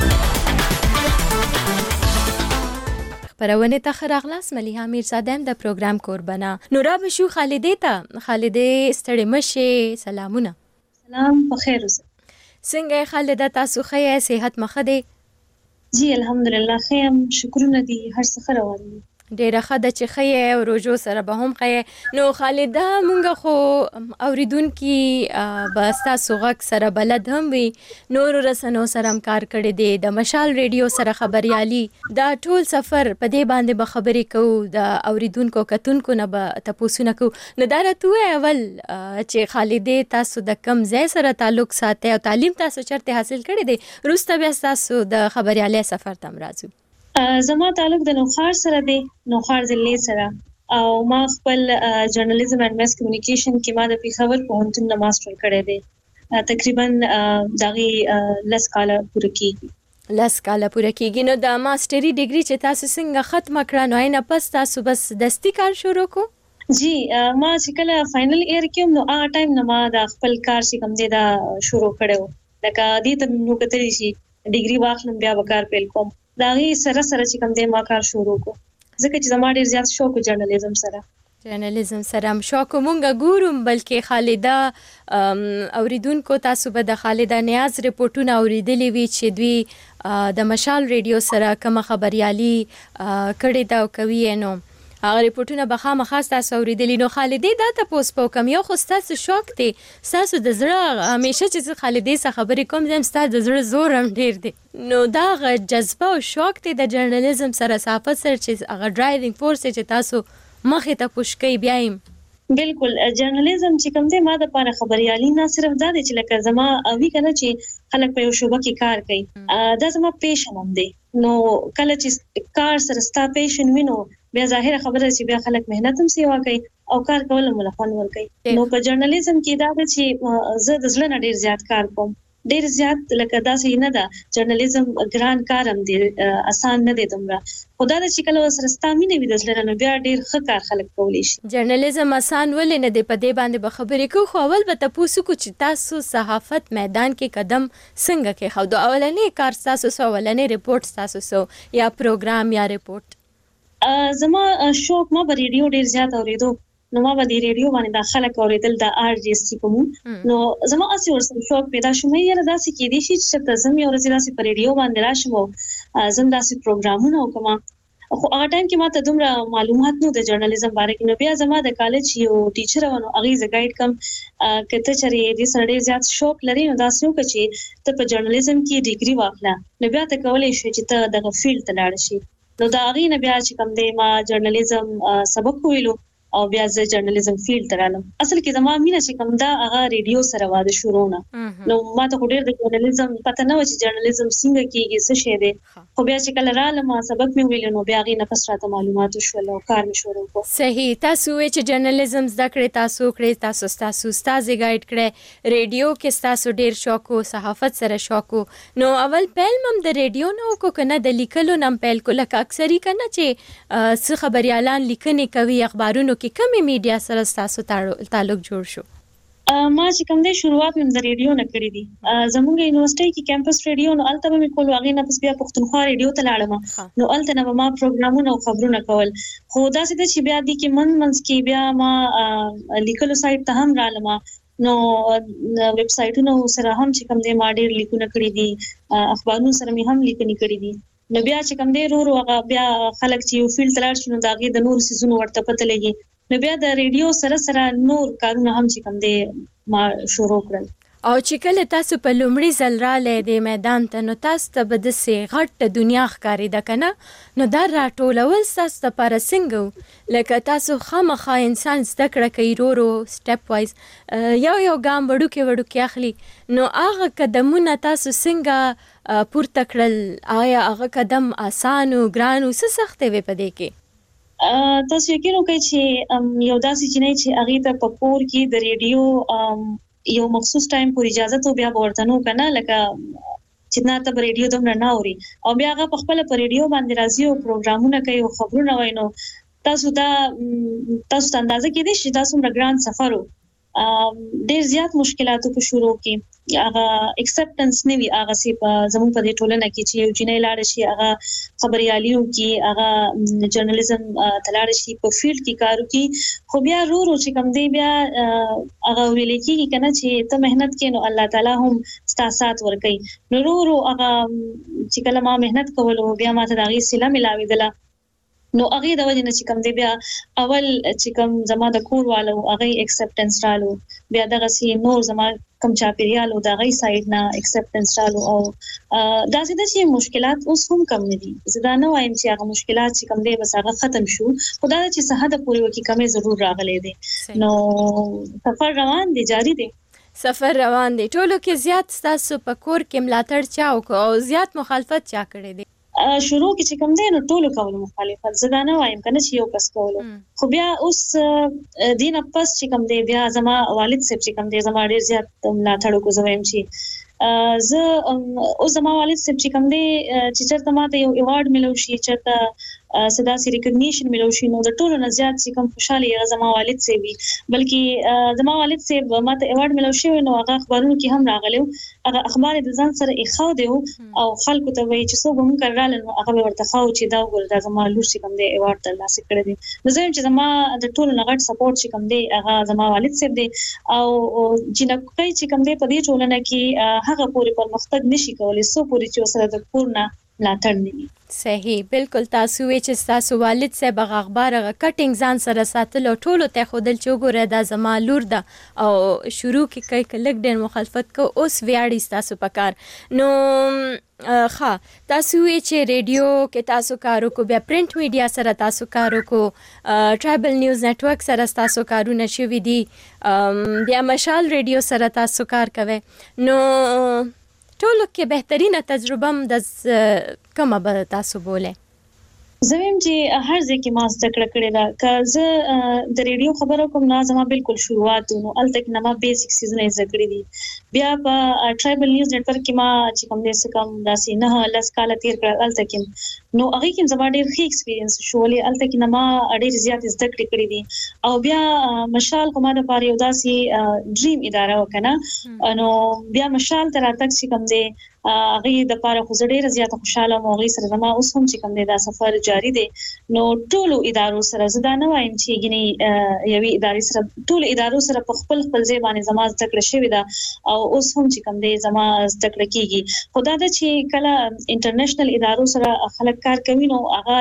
خبرونه ته خراغلاس ملیحه میرزاده د پروګرام قربانه. نورا بشو خالده ته. خالده ستړي مشه. سلامونه. سلام بخیر اوسه. څنګه خالده تاسو ښه صحت مخه دي؟ جی الحمدلله خیم، شکرونه دي، هر څه روان دي. ډیره ښه ده چې ښه او روزو سره به هم ښه. نو خالده مونږ خو اوریدونکي به ستاسو غږ سره بلد هم وي، نورو رسنیو سره هم کار کړی دی، د مشال ریډیو سره خبريالي، دا ټول سفر په دې باندې به خبرې کوو، د اوریدونکو کتونکو نه به تپوسونه کوو. نو دا راته اول چې خالده تاسو د کم ځای سره تعلق ساتي او تعلیم تاسو چرته حاصل کړی دی، وروسته بیا تاسو د خبريالي سفر تم راځو. زما تعلق د نوخار سره دی، نوخار ضلع سره، او ما خپل جرنالیزم اینڈ ماس کمیونیکیشن کې ما د پیښور پوهنتون نه ماستر کړی دی. تقریبا دغه 10 کاله پوره کیږي. 10 کاله پوره کیږي. نو د ماستری ډیګري چې تاسو څنګه ختم کړه، نو نه پس تاسو بس دستی کار شروع کو؟ جی ما چې کله فائنل ایئر کې نو هغه ټایم نه ما د خپل کار چې کوم دی دا شروع کړو. لکه دې ته نو کتلی شي ډیګري واخلم بیا وکړ پیل کوم. دا غي سره چې کوم دی ما کار شروع کو، ځکه چې زما ډیر زیات شوق جرنالیزم سره. جرنالیزم سره هم شوق مونږ ګورم، بلکې خالده اوریدونکو تاسو به د خالده نیاز ریپورتونه اوریدلې وی چې دوی د مشال ریډیو سره کوم خبريالي کړي دا کوي. نو هغه ریپورتونه به خامخا تاسو اوریدلی. نو خالده دا تاسو په کوم یو خو تاسو شوق دی، تاسو د زړه همیشه چې خالده سره خبرې کوم زم تاسو د زړه زور هم ډیر دی. نو دا جذبه او شوق دی د جرنالیزم سره، صحافت سره چې هغه ډرایوینګ فورس چې تاسو مخې ته پوش کوي بیایم. بالکل جرنالیزم چې کوم دی ما د پاره خبريالي نه صرف دا دی چې لکه زما اوی کنه چې خلک په یو شوبه کې کار کوي، دا زما پیشن هم دی. نو کله چې کار سره ستا پیشن وینو بیا ظاهره خبره چې بیا خلک مهنت هم سیوا کوي او کار کول ملخان ور کوي. نو په جرنالیزم کې دا چې زه د ځل نه ډیر زیات کار کوم، ډیر زیات لکه دا څه نه ده. جرنالیزم ګران کار هم دی، آسان نه دی دومره. خدا دې چې کله سره ستامینه وي د ځل نه بیا ډیر ښه کار خلک کولی شي. جرنالیزم آسان ولې نه دی، په دې باندې به خبرې کوو. خو اول به تاسو کو چې تاسو صحافت میدان کې قدم څنګه کې خو د اولنې کار تاسو سو اولنې ریپورت تاسو سو یا پروګرام یا ریپورت؟ زما شوق ما په ریډیو ډیر زیات اوریدو، نو ما به د ریډیو باندې داخله اوریدل د RGC کوم. نو زما اسی ورسره شوق پیدا شو مې یره داسې کې دي چې تاسو مې ورځ داسې په ریډیو باندې راشم او زم داسې پروګرامونه وکم. خو هغه ټایم کې ما ته دومره معلومات نو د جرنالیزم باره کې. نو بیا زما د کالج یو ټیچر ونه هغه ز گایډ کم کته چې دې سره ډیر زیات شوق لري، نو دا څه وکړي چې ته په جرنالیزم کې ډیګري واخله، نو بیا ته کولای شې چې ته دغه فیلډ ته لاړ شې. نو دا غي نه بیا چې کوم دی ما جرنالیزم سبق ویلو، او بیا ز جرنالیزم فیلډ ترالم اصل کې زما مینه چې کوم دا هغه ریډیو سره واده شروع نه نو ما ته ډېر د جرنالیزم پته نه و چې جرنالیزم څنګه کیږي څه شی دی خو بیا چې کله رالم سبق مې ویل نو بیا غي نفس راته معلومات شول او کار مې شروع کړ. صحیح. تاسو چې جرنالیزم زده کړې تاسو استاد گایډ کړې ریډیو کې تاسو ډېر شوق او صحافت سره شوق نو اول پیل مم د ریډیو نو کو کنه د لیکلو نم پیل کو لکه اکثری کنه چې څه خبريالان لیکنې کوي اخبارونو کې کمی میډیا سره تاسو تعلق جوړ شو؟ ما چې کوم د شروعات من د ریډیو نه کړې دي زموږ یونیورسيټي کې کیمپس ریډیو نو الته مې کول واغې نه پس بیا پښتونخوا ریډیو ته لاړم نو الته نه ما پروګرامونه او خبرونه کول خو دا چې بیا دي کې منځ کې بیا ما لیکلو سایت ته هم رالم نو ویب سایټونو سره هم چې کوم د ما ډېر لیکونه کړې دي اخبارونو سره مې هم لیکنې کړې دي نو بیا چې کوم دی هغه بیا خلک چې یو فیلډ تلل شنو داغه د نور سيزونو ورته پته لګي نو بیا د ریډیو سره نور کارونه هم چې کوم دی ما شروع کړل او چې کله تاسو په لومړي ځل رااله د میدان ته نو تاسو ته به د غټ دنیا ښکاری ده کنه نو دا راټولول تاسو ته پر څنګه لکه تاسو خامخا انسان زده کړه کوي رو سټپ وایز یو ګام وړو کې اخلي نو هغه قدمونه تاسو څنګه پورته کړل آیا هغه قدم آسان او ګران او سخت وي پدې کې تاسو یقین وکړئ چې یو داسې جنې چې هغه ته په کور کې د ریډیو یو مخصوص ټایم پورې اجازه ته بیا ورته نو کنه لکه چې نه ته ریډیو دوم نه اوري او بیا هغه په خپل پر ریډیو باندې راځي او پروګرامونه کوي او خبرونه وایي نو تاسو اندازه کې دي چې تاسو مرګران سفر ډېر زیات مشکلاتو په شروع کې هغه اکسپټنس نه وی هغه سي په زموږ په دې ټولنه کې چې یو جنې لاړ شي هغه خبرياليو کې هغه جرنالیزم تلاړ شي په فیلډ کې کارو کې خو بیا رو چې کوم دی بیا هغه ویل کېږي کنه چې ته مهنت کې نو الله تعالی هم ستاسات ورکړي نو رو هغه چې کله ما مهنت کولو بیا ما ته دغه سله ملاوي دله نو هغه د وجه نه چې کوم دی بیا اول چې کوم زما د کور والو هغه اکسپټنس رالو بیا دغه سي نور زما کم چاپیریالو دغه سایډ نه اکسپټنس رالو او دا چې مشکلات اوس هم کم نه دي زدا نه وایم چې هغه مشکلات چې کوم دی بس هغه ختم شو خدای چې صحت پوری وکي کمې ضرور راغلي دي نو سفر روان دي جاری دي سفر روان دي ټولو کې زیات تاسو په کور کې ملاتړ چاو او زیات مخالفت چا کړی دي شروع کې چې کوم دی نو ټولو کولو مخالفت زدا نه وایم کنه چې یو کس کولو خو بیا اوس دین پس چې کوم دی بیا زما والد صاحب چې کوم دی زما ډیر زیات ملاتړ کو زویم چې اوس زما والد صاحب چې کوم دی چې چرته ماته یو ایوارډ ملو شي چرته صدا سي ریکګنیشن ملو شي نو د ټولو نه زیات چې کوم خوشاله زما والد صاحب بلکې زما والد صاحب ماته ایوارډ ملو شي نو هغه اخبارونو کې هم راغلو هغه اخبار د ځان سره اخاو دی او خلکو ته وایي چې څو هم کړل نو هغه ورته خاو چې دا وګور دا زما لور چې کوم دی ایوارډ ترلاسه کړی دی نو زه چې زما د ټولو نه غټ سپورټ چې کوم دی هغه زما والد صاحب دی او جنکای چې کوم دی په دې ټولنه کې هغه پوری پرمختګ نشي کولای سو پوری چې سره د پورنا ملاتړ نه صحیح بالکل تاسو چې تاسو والد صاحب اخبار کټینګ ځان سره ساتلو ټولو ته خودل چې ګوره دا زما لور ده او شروع کې کوي کلک ډېر مخالفت کو اوس ویاړي تاسو پکار نو تاسو چې ریډیو کې تاسو کارو کو بیا پرنٹ میډیا سره تاسو کارو کو ټرایبل نیوز نتورک سره تاسو کارونه شوي دي بیا مشال ریډیو سره تاسو کار کوي نو ټولو کې بهترینه تجربه م د کومه به تاسو بوله زمیم چې هر ځای کې ما زده کړې ده که زه د ریډیو خبرو کوم نه زما بالکل شروعات نو الته کې ما بیسیک سیزونه زده کړې دي بیا په ټرایبل نیوز نتورک کې ما چې کوم دې څه کم داسې نه لاس کال تیر کړل الته کې نو هغه کې زما ډېر ښه ایکسپیرینس شولې الته کې ما ډېر زیات زده کړې دي او بیا مشال کومه د پاره یو داسې ډریم اداره وکنه نو بیا مشال تر تک چې کوم دې هغه د پاره خو ډېر زیات خوشاله مو غي سره زما اوس هم چې کوم دې دا سفر جاری دی نو ټولو ادارو سره زدا نه وایم چې ګني یوي ادارې سره ټولو ادارو سره په خپل ځای باندې زما زده کړې شوې ده او اوس هم چې کوم دې زما زده کړې کیږي خدای دې چې کله انټرنیشنل ادارو سره خلک خلک کار کوي نو هغه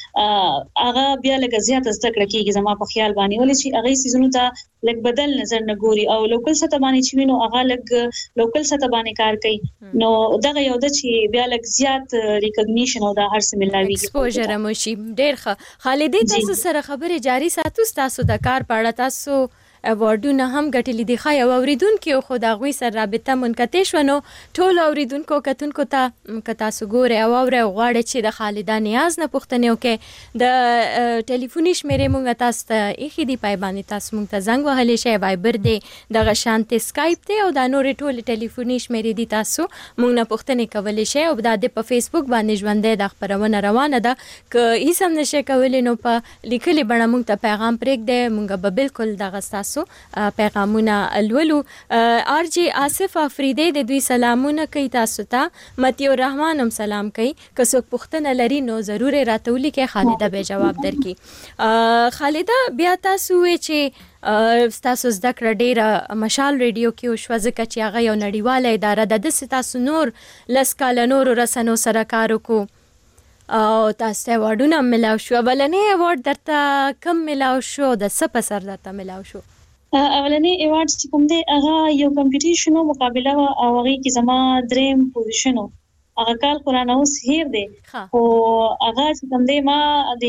بیا لږ زیات زده کړه کیږي زما په خیال باندې ولې چې هغه سيزونو ته لږ بدل نظر نه ګوري او لوکل سطح باندې چې نو هغه لږ لوکل سطح باندې کار کوي نو دغه یو د چې بیا لږ زیات ریکګنیشن او د هر څه ملاوي ایکسپوژر مو شي ډېر ښه. خالدې تاسو سره خبرې جاری ساتو تاسو د کار په اړه تاسو اوارډونه هم ګټلې دي خای او اوریدونکو خو دا غوي سره رابطه منقطع شونه ټول اوریدونکو کتونکو ته تاسو ګوره او غواړي چې د خالده نیاز نه پوښتنه وکړي د ټلیفوني شمیرې مونږ تاسو ته اخی دی پای باندې تاسو مونږ ته زنګ وهلی شي وایبر دی د غشانت سکایپ ته او د نور ټول ټلیفوني شمیرې دي تاسو مونږ نه پوښتنه کولای شي او د په فیسبوک باندې ژوندې د خبرونه روانه ده ک هیڅ هم نشي کولای نو په لیکلي بڼه مونږ ته پیغام پرېږدي مونږ به بالکل دغه پیغامونه الولو. آر جی آصف افریدی د دوی سلامونه کوي تاسو ته متیو رحمان هم سلام کوي که څوک پوښتنه لري نو ضرور راتولی کې خالده به جواب درکړي. خالده بیا تاسو چې تاسو زده کړه ډیره مشال ریډیو کې شو ځکه چې هغه یو نړیواله اداره ده د تاسو نور لس کال نور رسنو سره کار وکړو او تاسو ایوارډونه ملاو شو. بلنې ایوارډ درته کم ملاو شو د څه په سر درته ملاو شو؟ اولنې ایوارډ چې کوم دی هغه یو کمپټیشن مقابله او هغه کې زما دریم پوزیشن هغه کال قرآن اوس هیر دی او هغه چې کوم دی ما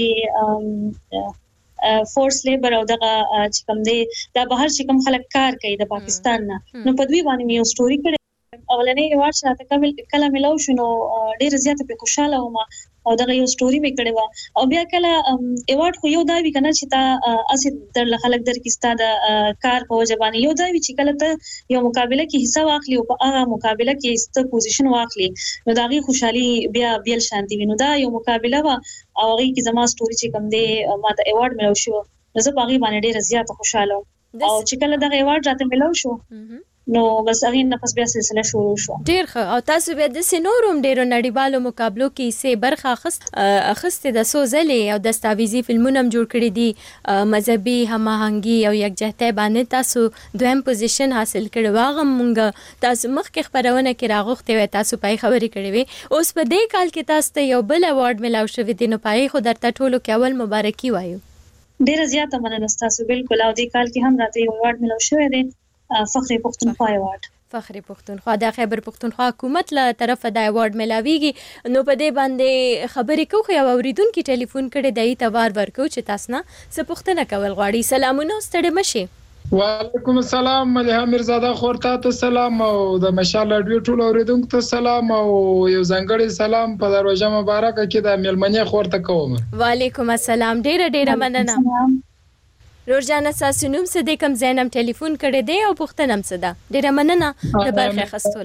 د فورس لیبر او دغه چې کوم دی دا بهر چې کوم خلک کار کوي د پاکستان نه نو په دوی باندې یو سټوري کړي اولنې ایوارډ شاته کله ملاو شو نو ډیر زیات په خوشاله وم او دغه یو سټوري مې کړې و او بیا کله ایوارډ خو یو دا وی کنه چې تا اسی در خلک در کې ستاد کار په وجبانی یو دا وی چې کله ته یو مقابله کې حصہ واخلي او په هغه مقابله کې ست پوزیشن واخلي نو دغه خوشحالي بیا بیل شانتي وینو دا یو مقابله وا او هغه کې زما سټوري چې کوم دی ما ته ایوارډ ملو شو نو زه په هغه باندې ډیر زیات خوشاله او چې کله دغه ایوارډ راته ملو شو نو بس هغه نه پس بیا سلسله شروع شو. ډیر ښه. او تاسو بیا د سينورم ډیرو نړیوالو مقابلو کې سه برخه اخستې د سوزلې او دستاویزي فلمونه جوړ کړي دي مذهبي هماهنګي او یکجهتۍ باندې تاسو دویم پوزیشن حاصل کړو. واغه مونږ تاسو مخکې خبرونه کې راغوښته وي تاسو پای خبرې کړې وي اوس په دې کال کې تاسو ته یو بل ایوارډ ملاو شوی دی نو پای خو درته ټولو کې اول مبارکي وایو. ډیر زیاته مننه تاسو بالکل او دې کال کې هم راته یو ایوارډ ملاو شوی دی فخر پښتونخوا ایوارډ. فخر پښتونخوا د خیبر پښتونخوا حکومت له طرفه د ایوارډ ملاویږي نو په دې باندې خبرې کوو خو اوریدونکو ټلیفون کړي دای ته وار ورکو چې تاسو نه څه پوښتنه کول غواړي. سلامونه ستړي مشي. وعلیکم السلام مليحه میرزاده خورتا ته سلام او د مشال رادیو ټول اوریدونکو ته سلام او یو ځانګړی سلام په دروازه مبارکه کې د ملمنې خورته کوم. وعلیکم السلام ډیره مننه. رورجانا تاسو نوم څه د کوم زینم ټلیفون کړی دی او پوښتنه هم څه ده؟ ډیره مننه د برخه اخیستو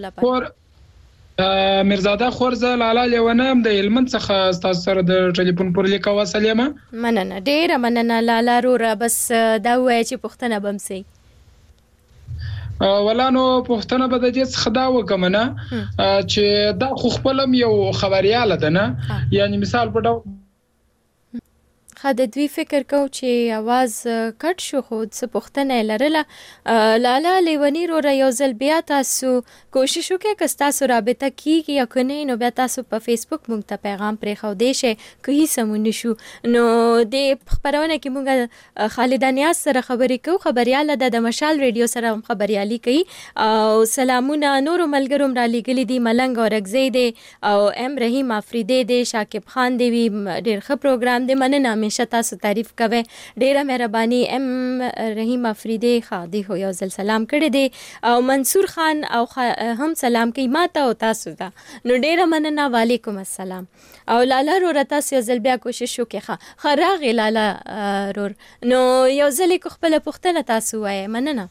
لپاره. میرزاده خورزه لاله لیونم د هلمند څخه تاسو سره د ټلیفون پر لیکه وصل یم. مننه ډیره مننه لاله روره بس دا وایي چې پوښتنه بم سي. ولانو پښتنه به د دې څخه دا وکم نه چې دا خو خپلم یو خبرياله ده نه یعنی مثال په ډول د دوی فکر کو چې आवाज کټ شو خو څه پوښتنه لرله لاله لیونی رو یو ځل بیا تاسو کوشش وکړئ که تاسو رابطه کیږي یا کنه نو بیا تاسو په فیسبوک مونږ ته پیغام پرې خو دی شي که هیڅ سمون شو نو د خبرونه کې مونږ خالده نیاز سره خبرې کوو خبرياله د مشال ریډیو سره خبريالي کوي او سلامونه نور ملګروم را لګلې دي ملنګ اورګزی دی او ام رحیم افریدی دی شاکب خان دی ډیر ښه پروګرام دی مننه تاسو تعریف کوي ډیره مهرباني ام رحیم افریدی خادي هو یو ځل سلام کړی دی او منصور خان او هم سلام کوي ماته او تاسو ته نو ډیره مننه. وعلیکم السلام. او لاله رور تاسو یو ځل بیا کوشش وکړه خراغ لاله رور نو یو ځل کو خپل پوښتنه تاسو وایي مننه.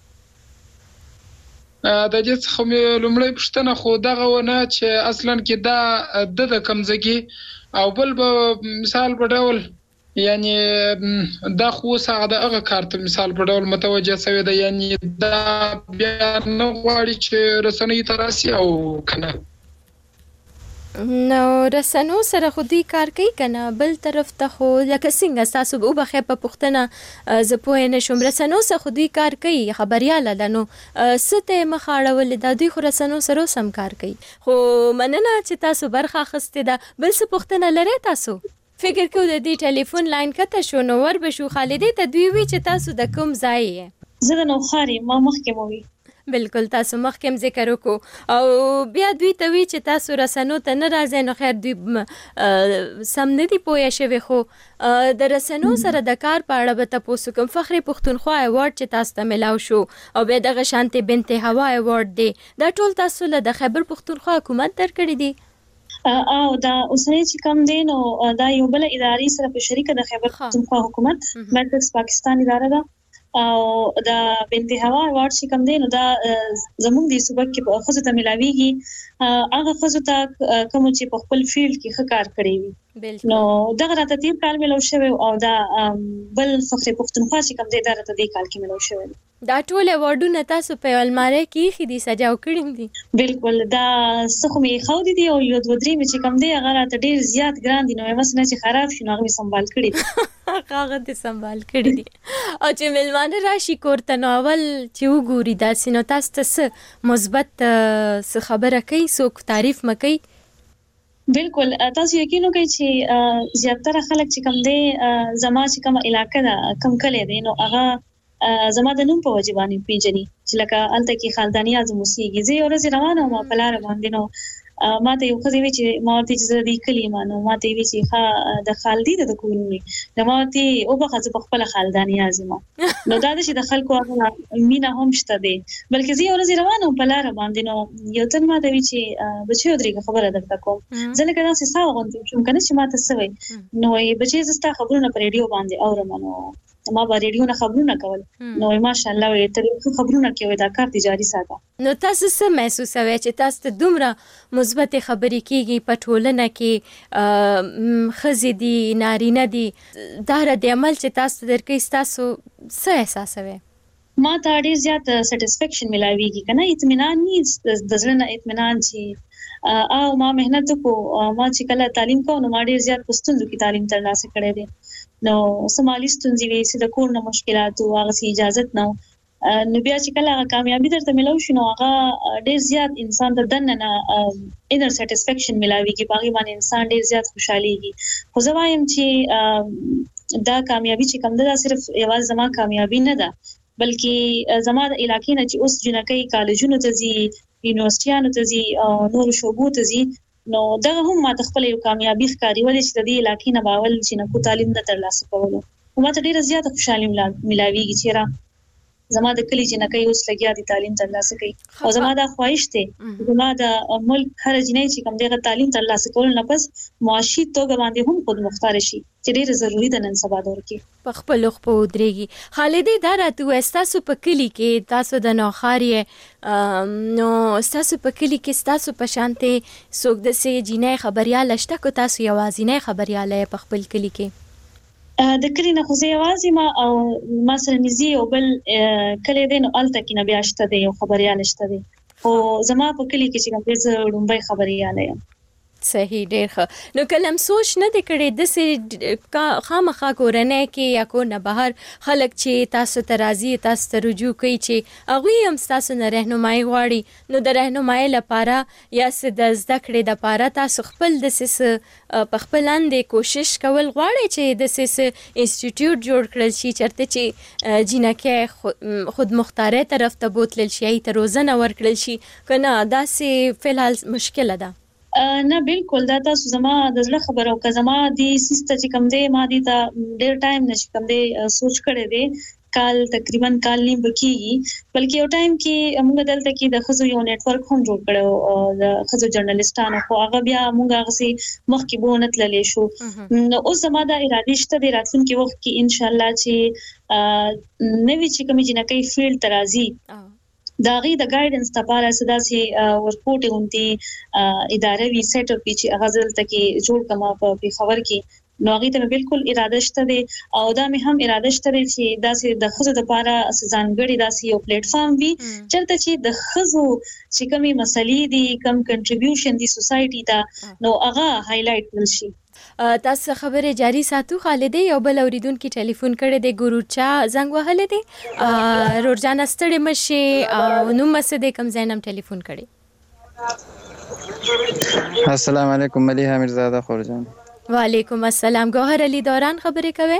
د دې څخه لومړی پوښتنه خو دغه ونه چې اصلا کې دا د کمزګي او بل مثال په ډول یعنی دا خو ساده هغه کارت مثال په ډول متوجه شوی دی یعنی دا بیا نه غواړي چې رسنۍ تراسي او کنه نو رسنو سره خو دوی کار کوي کنه بل طرف ته خو لکه څنګه تاسو به وبخې په پښتنه زه پوه نه شم رسنو سره خو دوی کار کوي خبرياله لنو ست مخاړول د دوی خو رسنو سره سم کار کوي خو مننه چې تاسو برخه اخیسته ده بل څه پښتنه لري تاسو فکر کوم د دې ټلیفون لاین کته شو نو ور به شو خالدې ته دوی وی چې تاسو د کوم ځای یې زه د نوخاري ما مخکې مو وی بالکل تاسو مخکې ذکر وکړو او بیا دوی ته وی چې تاسو رسنو ته نه راځي نو خیر دوی سم نه دی پوهه شوی خو د رسنو سره د کار په اړه به تاسو کوم فخر پښتونخوا ایوارډ چې تاسو ته ملاو شو او به د شانتي بنت هوا ایوارډ دی دا ټول تاسو له د خیبر پښتونخوا حکومت درکړي دي او دا اوسنۍ چې کوم دی نو دا یو بل ادارې سره په شریکه د خیبر پښتونخوا حکومت مرکز پاکستان اداره ده او دا بنت هوا ایوارډ چې کوم دی نو دا زموږ د صوبه کې په خصوصا ته ملاويږي هغه خصوصا کوم چې په خپل فیلډ کې ښه کار کړی وي نو دغه راته تیم کال ملو شوی او دا بل فخر پښتونخوا چې کوم دی دا راته د کال کې ملو شوی دا ټول ایوارډونه تاسو په الماره کې خېدي سجاو کړم دي بالکل دا څخه خو دي او یو دوه درې چې کوم دی هغه راته ډیر زیات ګران دي نو مثلا چې خراب شي نو هغه سنبال کړی هغه دې سنبال کړی دي او چې ملمانه راشي کورته نو اول چې وګوري دا سينو تاسو ته مثبت خبره کوي څوک تعریف مکي بالکل تاسو یقین وکړئ چې زیاتره خلک چې کوم دی زما چې کوم علاقې دا کم کله دي نو هغه زما د نوم په وجه باندې پیژني چې لکه الته کې خالدانی اعظم موسیقي زه ورځ روانه ما په لار باندې نو ما ته یو خزي وی چې ما ته چې د کلمه نو ما ته وی چې د خالدی د کوونی نو ما ته او په خزه په خپل خالدانی اعظم نو دا چې د خلکو هغه مینا هم شته دي بلکې زه ورځ روانه په لار باندې نو یو تن ما ته وی چې بچو درې خبره درته کوم ځکه دا څه ساو غونډه چې کنه چې ما ته سوي نو یې بچي زستا خبرونه پر ریډیو باندې اورم نو ما به ریډیو نه خبرونه کول نو ماشاءالله وې تر خبرونه کوي دا کار تجاري ساته نو تاسو څه محسوسوي چې تاسو ته دومره مثبت خبرې کیږي په ټولنه کې خزې دي نارینه دي دا د عمل چې تاسو درکې تاسو څه احساسوي ما ته ډیر زیات سټیسفیکشن ملاويږي کنه اطمینان نه د ځلنه اطمینان چې او ما مهنت کو ما چې کله تعلیم کوم نو ما ډیر زیات پښتون کې تعلیم ترلاسه کړې دي نو سمالي ستونزې وي چې د کور نه مشکلات او هغه سي اجازه نه نو بیا چې کله کامیابی درته ملو شنو هغه ډیر زیات انسان د دننه انر سټیسفیکشن ملاويږي باغی باندې انسان ډیر زیات خوشحاليږي خو زه وایم چې دا کامیابی چې کوم ده صرف یوازې زما کامیابی نه ده بلکې زما د علاقې نه چې اوس جنکې کالجونو ته ځي یونیورسيټانو ته ځي نور شوبو ته ځي نو دا هم ما تخپل یو کامیابی ښکاری ولې چې د دې علاقې نه باول چې نه کو تعلیم نه ترلاسه کولو او ما ته ډیره زیاته خوشحالي ملاويږي چې را زما د کلی چې نه کوي اوس لګیا دي تعلیم ترلاسه کوي او زما دا خواهش ته زما د ملک هر جنې چې کوم دغه تعلیم ترلاسه کول نه پس معاشي توګه باندې هم خود مختار شي چې ډیره ضروری ده نن سبا دور کې په خپل خو درېږي خالدې دا راته تاسو په کلی کې تاسو د نوخاري نو تاسو په کلی کې تاسو په شانته څوک د سي جنې خبريال شته کو تاسو یوازینې خبرياله په خپل کلی کې د کلی نه خو زه یوازې ما او ما سره نږدې او بل کلی دی نو الته کې نه بیا شته دی یو خبريال شته دی او زما په کلی کې چې کوم څه ډومبای خبرياله یم صحیح ډیر ښه نو کلم سوچ نه د کړي د سې خامخا کورنۍ کې یا کو نه بهر خلک چې تاسو ته راځي تاسو ته رجوع کوي چې هغه هم تاسو نه راهنمایي غواړي نو د راهنمایي لپاره یا څه د زده کړې لپاره تاسو خپل د سې په خپل اندې کوشش کول غواړي چې د سې انسټیټیوټ جوړ کړل شي چرته چې جنکه خود مختاره طرف ته بوتل شي ته روزنه ورکړل شي کنه دا سې فلحال مشکله ده نه بالکل دا تاسو زما د زړه خبرو که زما د سیسته چې کوم دی ما دي ته ډېر ټایم نشي کوم دی سوچ کړی دی کال تقریبا کال نیم بکیږي بلکې یو ټایم کې موږ دلته کې د خزو یو نت ورک هم جوړ کړو د خزو جرنالستانو خو هغه بیا موږ هغه سي مخکې بونه تللې شو نو اوس زما د اراده شته د راتلونکي وخت کې ان شاء الله چې نوې چې کوم جنکې فیلډ ترازی داغي د گایډنس لپاره سداسي ورکوټ اونتي ادارې وی سیټ اپ چې غزل تکي جوړ کما په خبر کې نو هغه ته بالکل اراده شته دي او دا مې هم اراده شته چې داسې د خزو د لپاره ځانګړي داسې یو پلیټ فارم وي چرته چې د خزو چې کومي مسلې دي کم کنټریبیوشن دي سوسايټي ته نو هغه هایلایټ نشي. تاسو خبره جاری ساتو خالد یو بل اوریدونکو ټلیفون کړی دی ګورچا زنګ وهل دي رورجان ستړي مشه او نو مسده کم زینم ټلیفون کړی. السلام علیکم ملیحه میرزاده خورجان. وعلیکم السلام. گوهر علی دوران خبرې کوي؟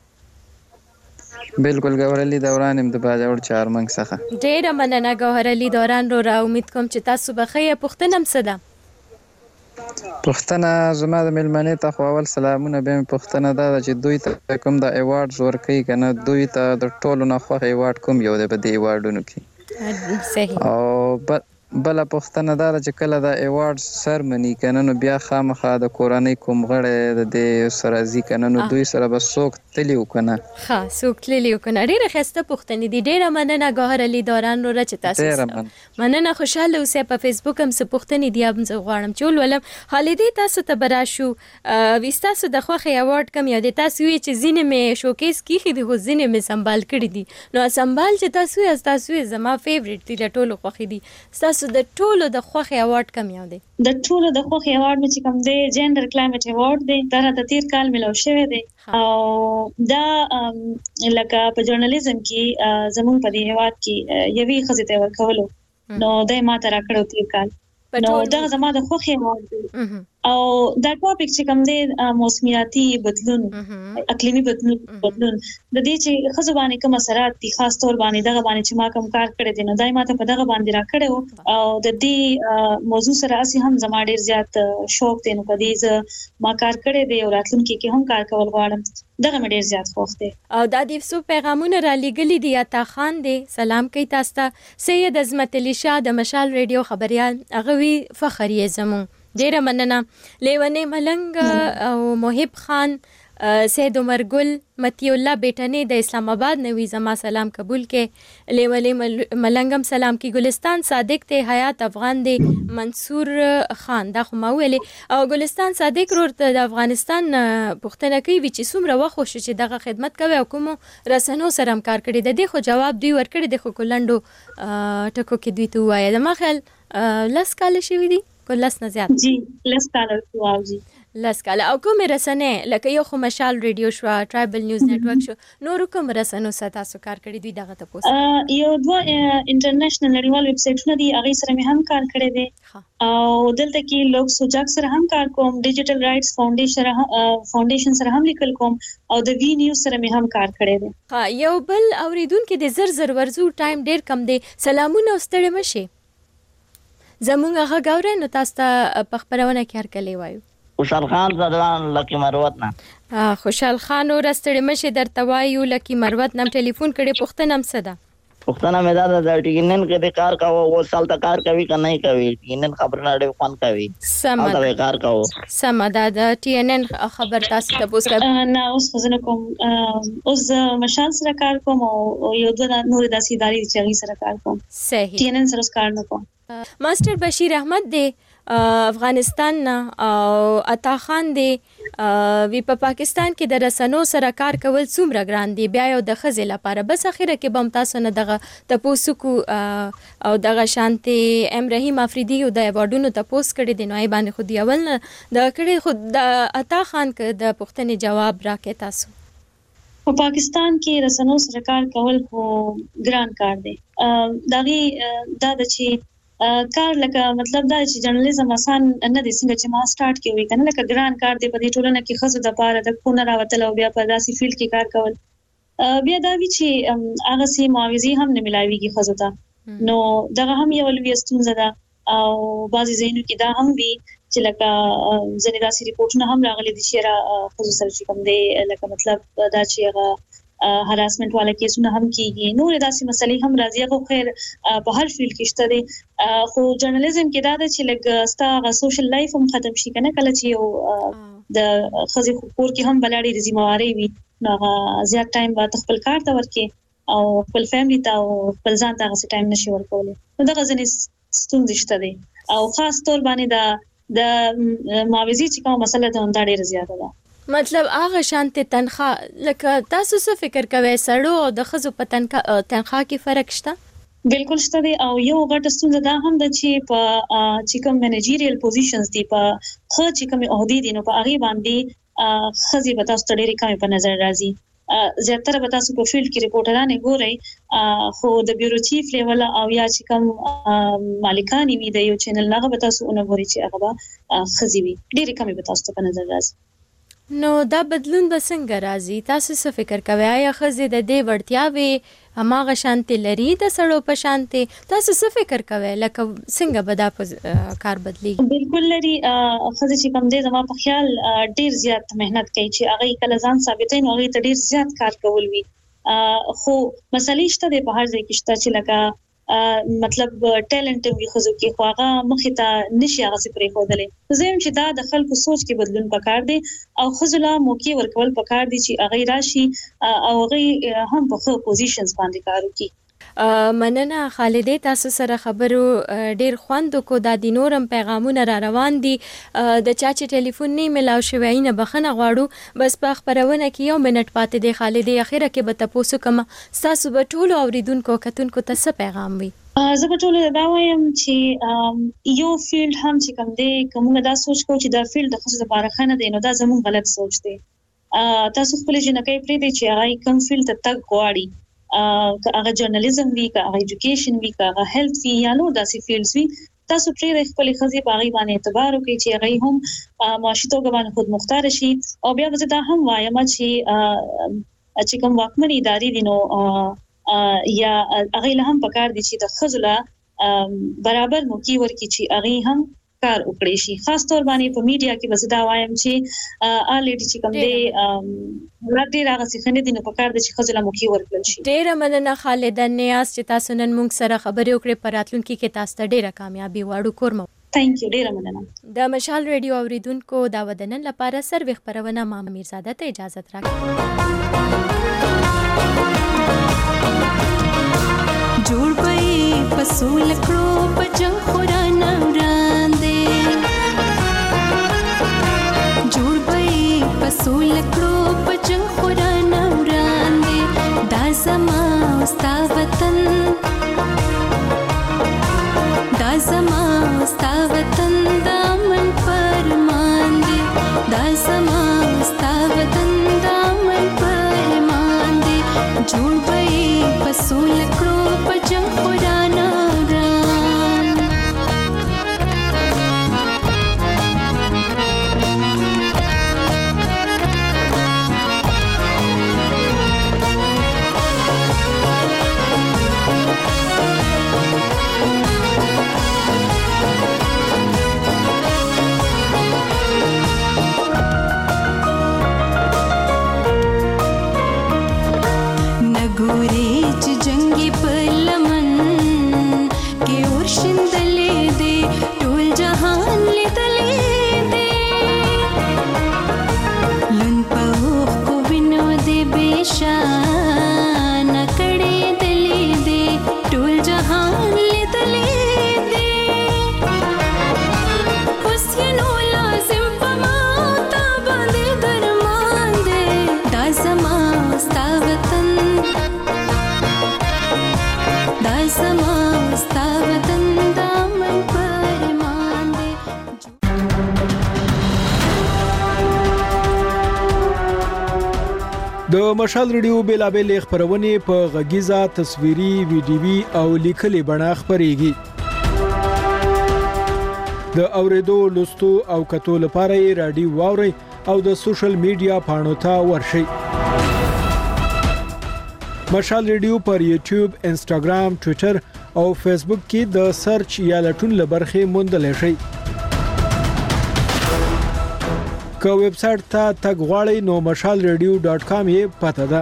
بالکل گوهر علی دوران هم د باجوړ چارمنګ څخه. ډیره مننه گوهر علی دوران را امید کوم چې تاسو بخیر. پښتنم صدا پښتنه زما د ملمنې ته خو اول سلامونه به پښتنه دا چې دوی ته کوم د ایوارډز ورکړي کنه دوی ته د ټولو نه خوښ ایوارډ کوم یو دی په دې ایوارډونو کې صحیح او بل پښتنه دا چې کله د ایوارډز سرمنی کنه نو بیا خامخا د کورنۍ کوم غړي د دې سره ځي کنه نو دوی سره به څوک تلیو کنه ها څوک تلیو کنه. ډیره خسته پښتنې دي. ډیره مننه گوهر علی دوران رو چې تاسو مننه خوشاله اوسئ. په فیسبوک هم څه پښتنې دی هم غواړم چول ولم خالدی تاسو ته براشو وستاسو د خوخه ایوارډ کم یاد تاسو وی چې زینه مې شوکیس کیخې دی خو زینه مې سنبال کړی دي نو سنبال چې تاسو زما فیورټ دی ټولو خوخه دي. تاسو د ټولو د خوخه ایوارډ کم یاد دی؟ د ټولو د خوخه ایوارډ مې چې کوم دی جندر کلایمټ ایوارډ دی دا د تیر کال ملو شوی دی او دا لکه په ژورنالیزم کې زموږ په دی هیواد کې یوې خزې ته ورکولو نو دای ما ته راکړو تیر کال نو دا زما د خوخه ایوارډ دی او دا ټاپک چې کوم دی موسمیاتي بدلون اقلیمي بدلون د دې چې خزو باندې کوم اثرات دي خاص تور باندې دغه باندې چې ما کوم کار کړی دی نو دای ما ته په دغه باندې راکړو او د دې موضوع سره اسی هم زما ډیر زیات شوق دی نو په دې ما کار کړی دی او راتلونکي کې هم کار کول غواړم دغه مې ډیر زیات خوښ دی. او دا د څو پیغامونه را لګلې دي عطا خان دی سلام کوي تاسو ته. سید عظمت علي شاه د مشال ریډیو خبريال هغه وی فخر یې زمون ډیره مننه. لیونی ملنګ او محب خان سید عمر ګل متی الله بیٹنی د اسلام آباد نوی زما سلام قبول کې. لیونی ملنګم سلام کی گلستان صادق ته حیات افغان دی منصور خان دا خو ما ویلې او گلستان صادق ورته د افغانستان پښتنه کوي چې څومره وخت شو چې دغه خدمت کوي او کوم رسنو سره هم کار کړی د دې خو جواب دوی ورکړي د خو کلندو ټکو کې دوی ته وایي د مخل لس کال شوی دی کلس نه زیات جی لس کال او جی لس کال او کوم رسنه لکه یو خو مشال ریډیو شو ټرایبل نیوز نتورک شو نور کوم رسنو سره تاسو کار کړی دوی دغه ته پوسټ یو دوه انټرنیشنل نړیوال ویب سټونه دي هغه سره مې هم کار کړی دی او دلته کې لوک سوجاک سره هم کار کوم ډیجیټل رائټس فاونډیشن سره هم لیکل کوم او د وی نیوز سره مې هم کار کړی دی. ها یو بل اوریدونکو د زر ورزو ټایم ډیر کم دی. سلامونه ستړي مشه زمونږ هغه غوړې نو تاسو ته په خبرونه کې هر کله وایو. خوشحال خان زدوان لکی مروت نه خوشحال خان اور ستړي مشه درته وایو لکی مروت نم ټلیفون کړي پښتنم صدا پښتنه مې دا د ټینن کې د کار کاوه او سال ته کار کوي که نه کوي ټینن خبر نه ډېر فون کوي سم دا کار کاوه سم دا د ټینن خبر تاسو ته پوس کړ نه اوس خزنه کوم اوس مشال سره کار کوم او یو د نور د سیداری چغی سره کار کوم صحیح ټینن سره کار نه کوم. ماستر بشیر احمد دی افغانستان او عطا خان دی وی په پاکستان کې د رسنو سره کار کول څومره ګران دی بیا یو د خزې لپاره بس اخیره کې بم تاسو نه دغه تاسو کو او دغه شانتي ام رحیم افریدی او د ایوارډونو تاسو کړی دی نو ای باندې خو دی اول نه د کړي خود د عطا خان ک د پښتني جواب راکې تاسو. په پاکستان کې رسنو سره کار کول خو ګران کار دی. دغه دا د چی کار لکه مطلب دا چې جرنالیزم آسان نه دي څنګه چې ما سٹارټ کوي کنه لکه ګران کار دی په دې ټولنه کې خزو د پاره د کونه راوتل او بیا په داسې فیلډ کې کار کول بیا دا وی چې هغه سي معاوضي هم نه ملاويږي خزو ته نو دغه هم یو لوی ستونزه ده او بعضی زینو کې دا هم وی چې لکه ځنې داسې ریپورتونه هم راغلي دي چې خزو سره چې کوم دی لکه مطلب دا چې هغه هراسمنت والا کیسونه هم کیږي نور داسې مسلې هم راځي خو خیر په هر فیلډ کې شته دي خو جرنالیزم کې دا د چې لګ ستا سوشل لایف هم ختم شي کنه کله چې یو د خزي خور کې هم بلاړي ذمہواری وي نو زیات ټایم به خپل کار ته ورکې او خپل فیملی ته او خپل ځان ته غوښتل ټایم نشي ورکولای نو دا ځنې ستونزې شته دي او خاص تور باندې د معاوضي چې کومه مسله ده دا ډیره زیاته ده. مطلب هغه شانته تنخواه لکه تاسو څه فکر کوئ سړو او د ښځو په تنخواه کې فرق شته؟ بالکل شته دی او یو غټه ستونزه دا هم ده چې په چې کوم منیجریل پوزیشنز دي په خو چې کوم عہدې دي نو په هغه باندې خزي به تاسو ته ډېری کمې په نظر راځي. زیاتره به تاسو په فیلډ کې ریپورټرانه ګورئ خو د بیورو چیف لیول او یا چې کوم مالکان وي د یو چینل هغه به تاسو اونګوري چې هغه به خزي وي ډېری کمې به تاسو ته په نظر راځي. نو دا بدلون به څنګه راځي؟ تاسو څه فکر کوئ آیا ښځې د دې وړتیاوې هماغه شانتې لري د سړو په شانتې؟ تاسو څه فکر کوئ لکه څنګه به دا کار بدلیږي؟ بالکل لري ښځې چې کوم دی زما په خیال ډیر زیات مهنت کوي چې هغه کله ځان ثابتوي نو هغه ته ډیر زیات کار کول وي خو مسلې شته د په هر ځای کې شته چې لکه مطلب ټیلنټ وي خو کې خو هغه مخې ته نشي هغه څه پرې خودلې زم چې دا د خلکو سوچ کې بدلون پکار دی او خزله موقع ورکول پکار دي چې هغه راشي او هغه هم په خو پوزیشنز باندې کار وکړي. مننه خالدې تاسو سره خبرو ډیر خوند کو د دینورم پیغامونه را روان دي د چا چې ټلیفون نه ملاو شوی نه بخنه غواړو بس په خبرونه کې یو منټ پاتې دی خالدې اخیره کې به تاسو کوم تاسو به ټول اوریدونکو کتونکو ته څه پیغام وي؟ زه به ټول دا وایم چې یو فیلډ هم چې کوم دی کومه دا سوچ کو چې دا فیلډ د خصوصي لپاره خنه دی نو دا زموږ غلط سوچ دی. تاسو خپل جنکې پرې دی چې هغه کوم فیلډ ته تک غواړي که هغه جرنالیزم وی که هغه ایجوکیشن وی که هغه هیلث وی یا نور داسې فیلډز وی تاسو پرې خپل خزي په هغه باندې اعتبار وکړئ چې هغه هم معاشي توګه باندې خود مختار شي او بیا به دا هم وایم چې کوم واکمن ادارې دي نو یا هغه له هم پکار دي چې د خزله برابر موقع ورکړي چې هغه هم کار وکړي شي خاص تور باندې په میډیا کې وزدا وایم چې الریډي چې کوم دی ورته راغسي خنه دي نو په کار د چې خزله موقع ورکړل شي. ډیره مننه خالد نیاز چې تاسو نن موږ سره خبرې وکړې په راتلونکي کې تاسو ته ډیره کامیابی واړو کوم. ثانک یو ډیره مننه. د مشال ریډیو اوریدونکو دا ودنن لپاره سروي خبرونه ما میرزاده ته اجازه راکړه. جوړ پي پسول کړو پجن خورانه جوړ پي پسول کړو پجن خورانه وړاندې دا زما ستا وطن دا زما ستا وطن دا من فرمان دی دا زما ستا وطن دا من فرمان دی جوړ پي پسول کړو پجن خورانه د مشال ریډیو بیلابل خبرونه په غږیزه تصویري ویډیوي او لیکلي بڼه خبريږي د اوریدو لوستو او کتو لپاره رادیو واوري او د سوشل میډیا پاڼو ته ورشي مشال ریډیو پر یوټیوب انستګرام ټوئیټر او فیسبوک کې د سرچ یا لټون لبرخه موندل شي که ویب سټ ته تګ غواړئ نو mashalradio.com یې پته ده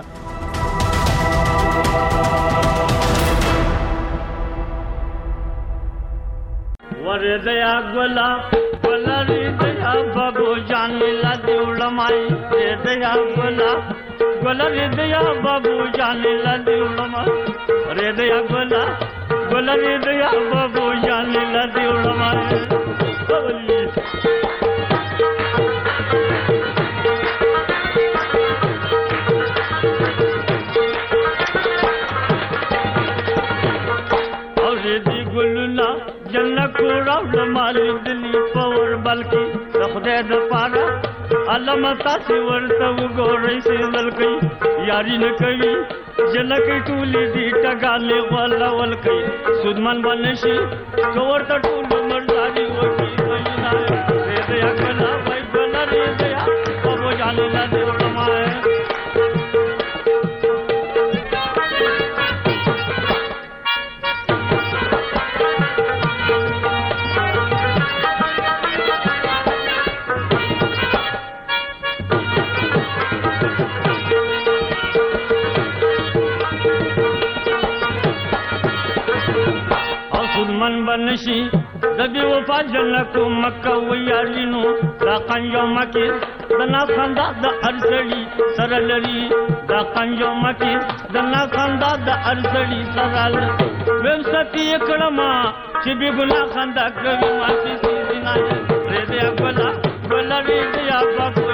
ورځیا ګلا ولری دیا بابو جان لا دیولمای دیا ګلا ولری دیا بابو جان لا دیولمای ردیا ګلا ولری دیا بابو جان لا دیولمای ډکو راوړ مالي دلی پور بلکې خدای د پاره علم تاسو ورته وګورئ سیدل کوي یاري نه کوي جنکه ټولې دي ټګالې ولا ول کوي سودمن بنشي ورته ټول مرزاري وکی وینا دې یا کلا وای بل دې یا او جان لا دې ورمای من بنشي د بي وفا جنکو مکه ویالینو دا قنجو مکی د نا خندا د ارسړي سره لري دا قنجو مکی د نا خندا د ارسړي سره لري ویم ستی کړما چې بي ګنا خندا کوي ما سي سينا دې دې اقبلا بلري دې ابا